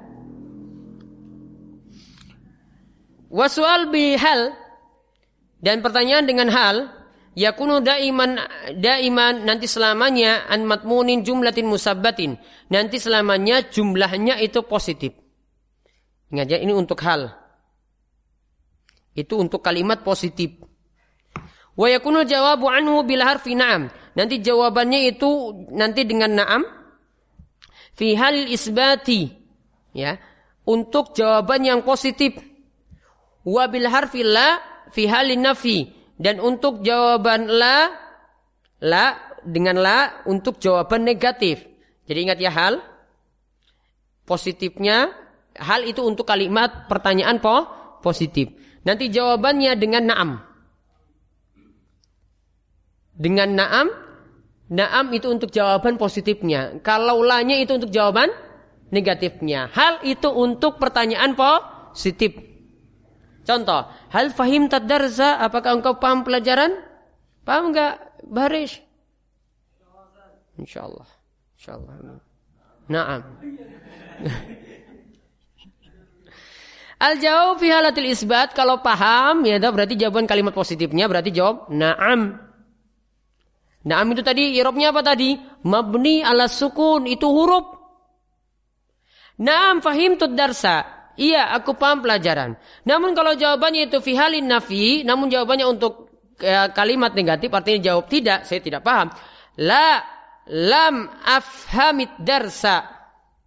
Wasu'al bihal, dan pertanyaan dengan hal, yakunu daiman daiman nanti selamanya an matmunin jumlatin musabbatin, nanti selamanya jumlahnya itu positif. Ingat ya, ini untuk hal, itu untuk kalimat positif. Wa yakunu jawabu anhu bil harfi na'am, nanti jawabannya itu nanti dengan na'am fi halil isbati, ya, untuk jawaban yang positif. Wa bil harfi la fi halin nafi, dan untuk jawaban la, la dengan la untuk jawaban negatif. Jadi ingat ya, hal positifnya, hal itu untuk kalimat pertanyaan po, positif. Nanti jawabannya dengan na'am. Dengan na'am, na'am itu untuk jawaban positifnya. Kalau lanya itu untuk jawaban negatifnya. Hal itu untuk pertanyaan positif. Contoh, hal fahim tadarza, apakah engkau paham pelajaran? Paham enggak, Baris? Insyaallah. Insyaallah. Na'am. Al-jawab fi halatil isbat, kalau paham ya berarti jawaban kalimat positifnya berarti jawab na'am. Na'am itu tadi i'rabnya apa tadi? Mabni ala sukun, itu huruf. Na'am fahimtud darsa. Iya, aku paham pelajaran. Namun kalau jawabannya itu fi halin nafi, namun jawabannya untuk ya, kalimat negatif artinya jawab tidak, saya tidak paham. La lam afhamid darsa.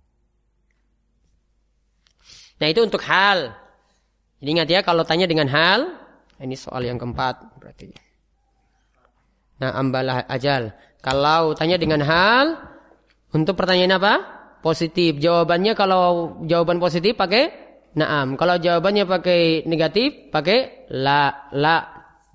Nah itu untuk hal. Jadi ingat ya kalau tanya dengan hal, ini soal yang keempat berarti. Nah ambalah ajal. Kalau tanya dengan hal, untuk pertanyaan apa? Positif. Jawabannya kalau jawaban positif pakai na'am. Kalau jawabannya pakai negatif pakai la la.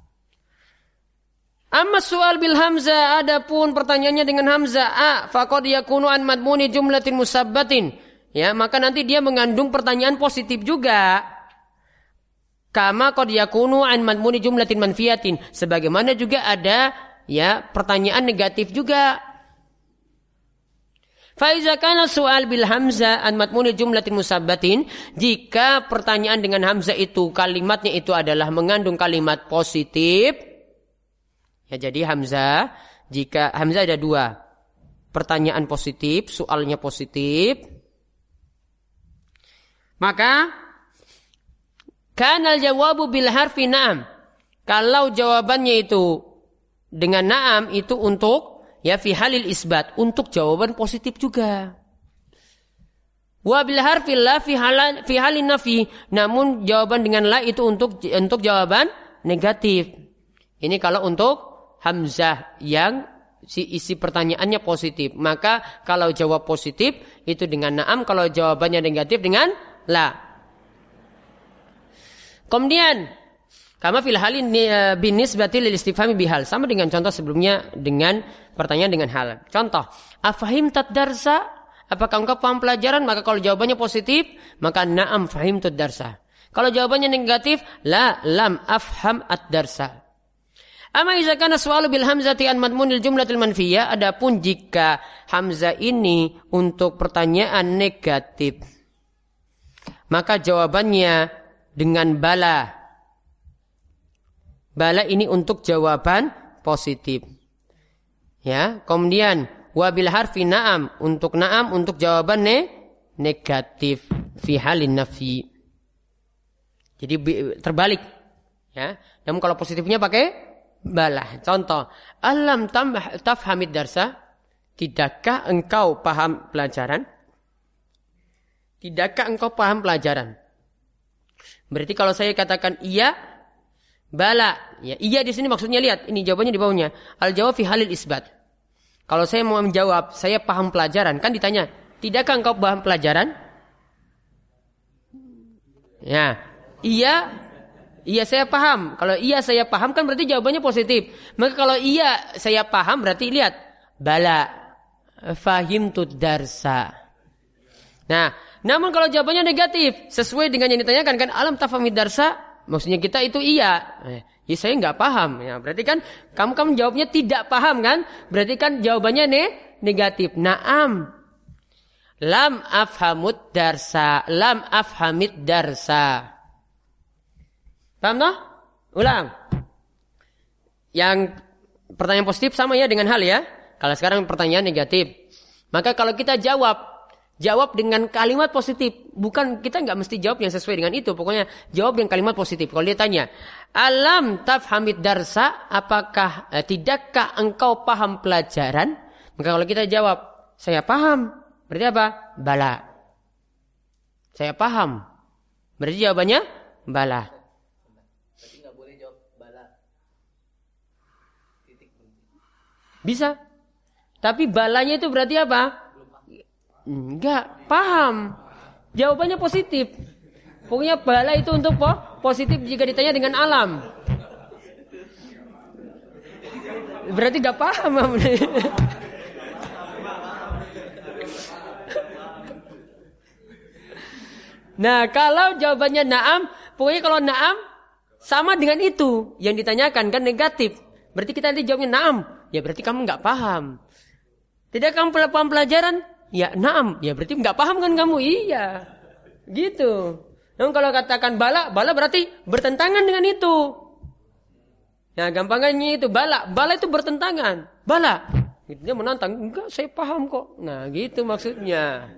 Amma soal bil hamzah, adapun pertanyaannya dengan hamzah a faqad yakunu an madmuni jumlatin musabbatin. Ya, maka nanti dia mengandung pertanyaan positif juga. Kama qad yakunu an madmuni jumlatin manfiyatin. Sebagaimana juga ada ya pertanyaan negatif juga. Fa iza kana su'al bil hamzah an madmuni jumlatin musabbatin, jika pertanyaan dengan hamzah itu kalimatnya itu adalah mengandung kalimat positif. Ya, jadi hamzah, jika hamzah ada dua. Pertanyaan positif, soalnya positif. Maka kanal jawabu bil harfi na'am. Kalau jawabannya itu dengan na'am itu untuk ya fi halil isbat, untuk jawaban positif juga. Wa bil harfi la fi halal fi halin nafi, namun jawaban dengan la itu untuk untuk jawaban negatif. Ini kalau untuk hamzah yang si isi pertanyaannya positif. Maka kalau jawab positif itu dengan na'am, kalau jawabannya negatif dengan la. Kemudian kama fil halin binisbati lil istifhami bihal, sama dengan contoh sebelumnya dengan pertanyaan dengan hal. Contoh, afahim tadarsa, apakah engkau paham pelajaran? Maka kalau jawabannya positif, maka na'am fahim tadarsa. Kalau jawabannya negatif, la lam afham ad-darsa. Amma idza kana su'alu bil hamzati an madmunil jumlatil manfiyah, adapun jika hamzah ini untuk pertanyaan negatif, maka jawabannya dengan bala. Bala ini untuk jawaban positif. Ya, kemudian wabil harfi na'am, untuk na'am untuk jawaban ne, negatif fi halin nafi. Jadi terbalik. Ya, namun kalau positifnya pakai bala. Contoh, alam tambah tafhamid darsa, tidakkah engkau paham pelajaran? Tidakkah engkau paham pelajaran? Berarti kalau saya katakan iya, bala, ya iya di sini maksudnya lihat, ini jawabannya di bawahnya. Al jawab fi halil isbat. Kalau saya mau menjawab, saya paham pelajaran, kan ditanya, tidakkah engkau paham pelajaran? Ya, iya, iya saya paham. Kalau iya saya paham kan berarti jawabannya positif. Maka kalau iya saya paham berarti lihat, bala, fahimtud darsa. Nah, namun kalau jawabannya negatif, sesuai dengan yang ditanyakan kan, alam tafhamid darsa, maksudnya kita itu iya. Ya saya nggak paham. Ya, berarti kan kamu kamu jawabnya tidak paham kan? Berarti kan jawabannya ne, negatif. Naam. Lam afhamud darsa, lam afhamid darsa. Paham toh? Ulang. Yang pertanyaan positif sama ya dengan hal ya. Kalau sekarang pertanyaan negatif. Maka kalau kita jawab Jawab dengan kalimat positif. Bukan, kita nggak mesti jawab yang sesuai dengan itu. Pokoknya jawab dengan kalimat positif. Kalau dia tanya, alam tafhamid darsa, apakah eh, tidakkah engkau paham pelajaran? Maka kalau kita jawab, saya paham. Berarti apa? Bala. Saya paham. Berarti jawabannya bala. Tapi nggak boleh jawab bala. Titik. Bisa. Tapi balanya itu berarti apa? Enggak, paham. Jawabannya positif. Pokoknya bala itu untuk po, positif jika ditanya dengan alam. Berarti gak paham. Nah, kalau jawabannya na'am, pokoknya kalau na'am sama dengan itu yang ditanyakan kan negatif. Berarti kita nanti jawabnya na'am. Ya berarti kamu nggak paham. Tidak kamu paham pelajaran? Ya na'am. Ya berarti nggak paham kan kamu? Iya. Gitu. Namun kalau katakan bala, bala berarti bertentangan dengan itu. Nah, gampangannya itu bala. Bala itu bertentangan. Bala. Dia menantang. Enggak, saya paham kok. Nah, gitu maksudnya.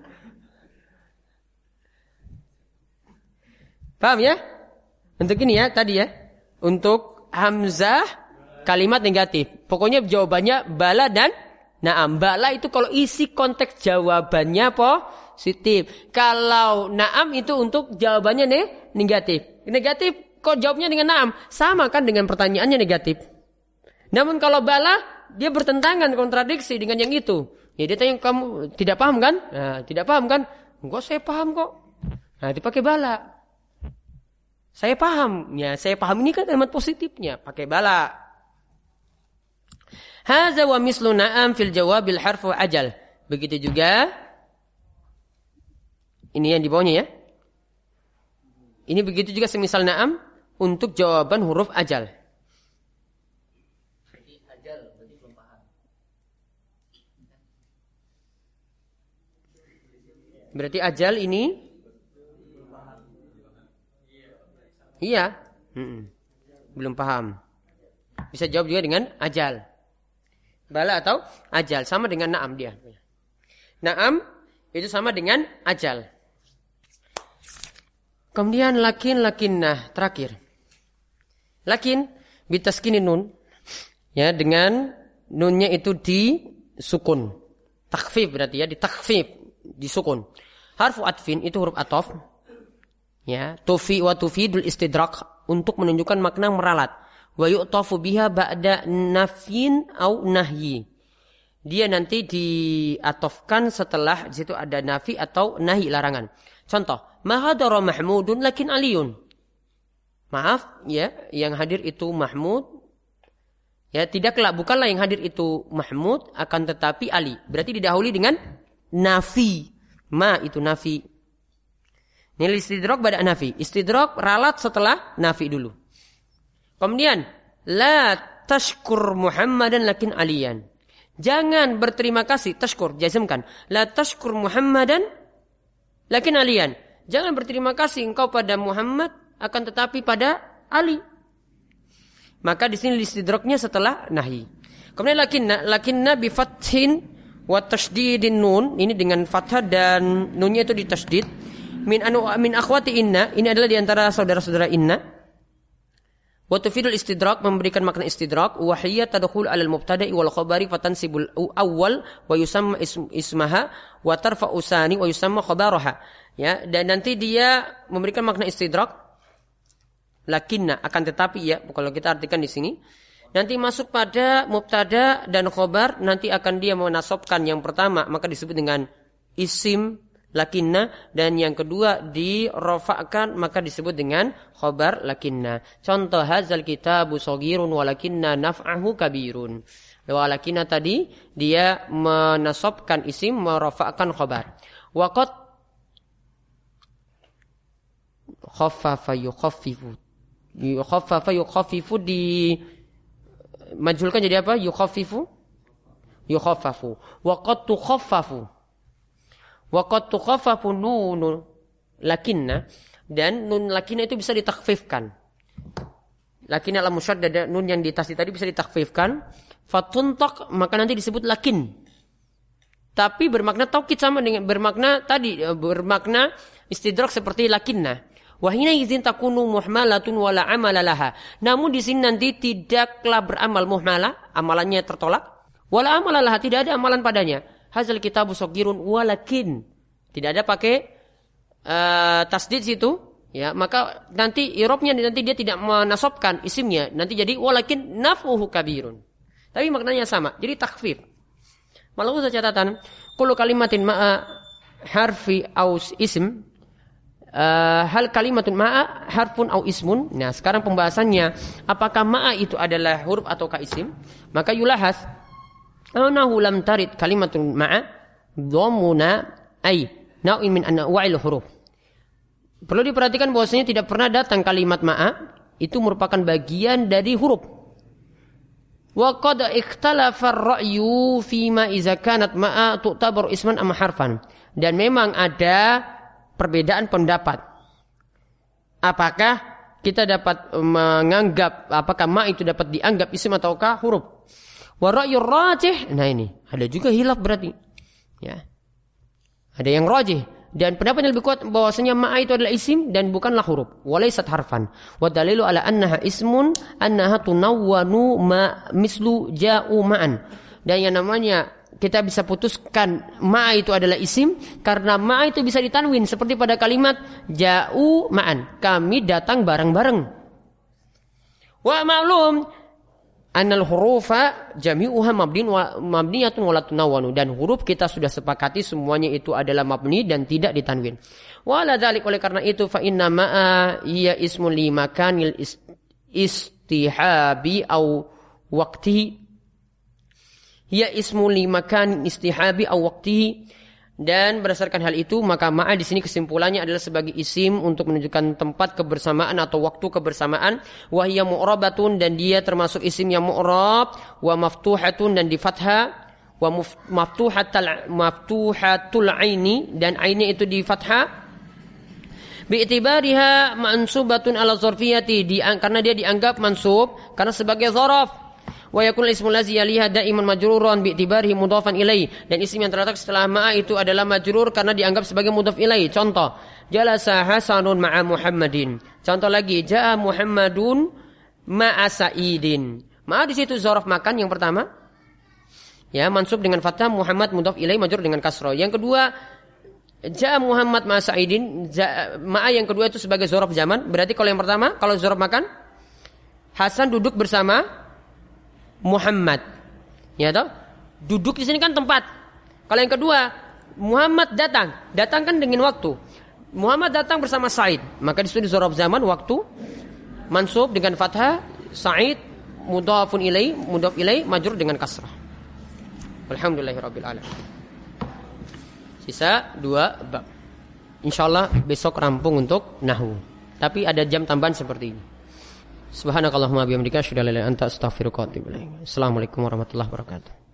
Paham ya? Untuk ini ya, tadi ya. Untuk hamzah kalimat negatif. Pokoknya jawabannya bala dan na'am. Bala itu kalau isi konteks jawabannya positif. Kalau na'am itu untuk jawabannya ne negatif. Negatif kok jawabnya dengan na'am. Sama kan dengan pertanyaannya negatif. Namun kalau bala, dia bertentangan, kontradiksi dengan yang itu. Ya dia tanya, kamu tidak paham kan? Nah, tidak paham kan? Enggak, saya paham kok. Nah, dipakai bala. Saya paham, ya saya paham ini kan kalimat positifnya, pakai bala. Hadza wa mislu na'am fil jawabil harfu ajal. Begitu juga ini yang di bawahnya ya. Ini begitu juga semisal na'am untuk jawaban huruf ajal. Jadi ajal berarti belum paham. Berarti ajal ini iya, Mm-mm. belum paham. Bisa jawab juga dengan ajal. Bala atau ajal, sama dengan na'am dia. Na'am itu sama dengan ajal. Kemudian lakin lakinnah terakhir. Lakin bitaskinin nun, ya dengan nunnya itu disukun. Takhfif berarti ya, ditakfif, disukun. Harfu atfin itu huruf atof. Ya, tufi wa tufidul istidrak untuk menunjukkan makna meralat. Wa yu'tafu biha ba'da nafyin au nahyi. Dia nanti diatofkan setelah di situ ada nafi atau nahi larangan. Contoh, ma hadara mahmudun lakin aliyun. Maaf ya, yang hadir itu Mahmud. Ya, tidaklah bukanlah yang hadir itu Mahmud akan tetapi Ali. Berarti didahului dengan nafi. Ma itu nafi. Ini istidrak pada nafi. Istidrak ralat setelah nafi dulu. Kemudian la tashkur Muhammadan lakin aliyan. Jangan berterima kasih, tashkur, jazmkan. La tashkur Muhammadan lakin aliyan. Jangan berterima kasih engkau pada Muhammad akan tetapi pada Ali. Maka di sini istidraknya setelah nahi. Kemudian lakinna lakinna bi fathin wa tasydidin nun, ini dengan fathah dan nunnya itu ditasydid. Min anu min akhwati inna, ini adalah diantara saudara-saudara inna. Wa tufidul istidrak, memberikan makna istidrak. Wa hiya tadkhul alal mubtada'i wal khabari fatansibul awwal wa yusamma ismaha wa tarfa'u sani wa yusamma khabaraha. Ya, dan nanti dia memberikan makna istidrak lakinna, akan tetapi ya, kalau kita artikan di sini nanti masuk pada mubtada dan khabar, nanti akan dia menasabkan yang pertama maka disebut dengan isim lakinna, dan yang kedua dirofakkan maka disebut dengan khobar lakinna. Contoh, hazal kitabu shagirun walakinna naf'ahu kabirun. Walakinna tadi dia menasabkan isim, merofakkan khobar. Waqad khaffafa yukhaffifu. Yukhaffafa yukhaffifu di majhulkan jadi apa? Yukhaffifu. Yukhaffafu. Waqad tukhaffafu. Waqad tukhaffafu nunu lakinna, dan nun lakinna itu bisa ditakfifkan. Lakinna la musyaddada, nun yang ditasdid tadi bisa ditakfifkan. Fatuntak, maka nanti disebut lakin. Tapi bermakna taukid, sama dengan bermakna tadi, bermakna istidrak seperti lakinna. Wa hina izin takunu muhmalatun wala amala laha. Namun di sini nanti tidaklah beramal muhmalah, amalannya tertolak. Wala amala laha, tidak ada amalan padanya. Hazal kitabu shagirun walakin, tidak ada pakai uh, tasdid situ, ya, maka nanti i'rabnya nanti dia tidak menasabkan isimnya, nanti jadi walakin naf'uhu kabirun. Tapi maknanya sama, jadi takhfif. Malah usah catatan, kullu kalimatin ma'a harfi aus ism, uh, hal kalimatun ma'a harfun au ismun. Nah, sekarang pembahasannya apakah ma'a itu adalah huruf ataukah isim? Maka yulahas anahu lam tarid kalimatun ma'a dhammuna ay nau'in min anwa'il huruf. Perlu diperhatikan bahwasanya tidak pernah datang kalimat ma'a itu merupakan bagian dari huruf. Wa qad ikhtalafa ar-ra'yu fima idza kanat ma'a tu'tabar isman am harfan. Dan memang ada perbedaan pendapat. Apakah kita dapat menganggap apakah ma itu dapat dianggap isim ataukah huruf? Wa ra'yur rajih, nah ini ada juga hilaf berarti. Ya. Ada yang rajih dan pendapat yang lebih kuat bahwasanya ma itu adalah isim dan bukanlah huruf, walaysat harfan. Wa dalilu ala annaha ismun annaha tunawwanu ma mislu ja'u ma'an. Dan yang namanya kita bisa putuskan ma itu adalah isim karena ma itu bisa ditanwin seperti pada kalimat ja'u ma'an, kami datang bareng-bareng. Wa ma'lum annal hurufa jami'uha mabnin wa mabniyatun wa la tunawwanu, dan huruf kita sudah sepakati semuanya itu adalah mabni dan tidak ditanwin. Wa la dzalik, oleh karena itu fa inna ma'a hiya ismun li makanil istihabi au waqtihi, hiya ismun li makan istihabi au waqtihi. Dan berdasarkan hal itu maka ma'a di sini kesimpulannya adalah sebagai isim untuk menunjukkan tempat kebersamaan atau waktu kebersamaan. Wa hiya mu'rabatun, dan dia termasuk isim yang mu'rab. Wa maftuhatun, dan di fathah. Wa maftuhatul maftuhatul aini, dan ainnya itu di fathah. Bi'tibariha mansubatun ala zarfiyati, karena dia dianggap mansub karena sebagai zaraf. Wa yakun ismul ladzi yaliha daiman majruran bi'tibarihi mudhafan ilaih, dan isim yang terletak setelah ma'a itu adalah majrur karena dianggap sebagai mudhaf ilaih. Contoh, jalasa Hasanun ma'a Muhammadin. Contoh lagi, ja'a Muhammadun ma'a Sa'idin. Ma'a di situ zaraf makan yang pertama. Ya, mansub dengan fathah, Muhammad mudhaf ilaih majrur dengan kasrah. Yang kedua, ja'a Muhammad ma'a Sa'idin. Ma'a yang kedua itu sebagai zaraf zaman. Berarti kalau yang pertama, kalau zaraf makan, Hasan duduk bersama Muhammad, ya toh? Duduk di sini kan tempat. Kalau yang kedua, Muhammad datang, datang kan dengan waktu. Muhammad datang bersama Said, maka di sini zaraf zaman waktu, mansub dengan fathah, Said mudhafun ilai, mudhaf ilai majrur dengan kasrah. Alhamdulillahirabbil alamin. Sisa dua bab. Insyaallah besok rampung untuk nahwu. Tapi ada jam tambahan seperti ini. Subhanakallahumma bihamdika asyhadu an la ilaha illa anta astaghfiruka wa atubu ilaik. Assalamualaikum warahmatullahi wabarakatuh.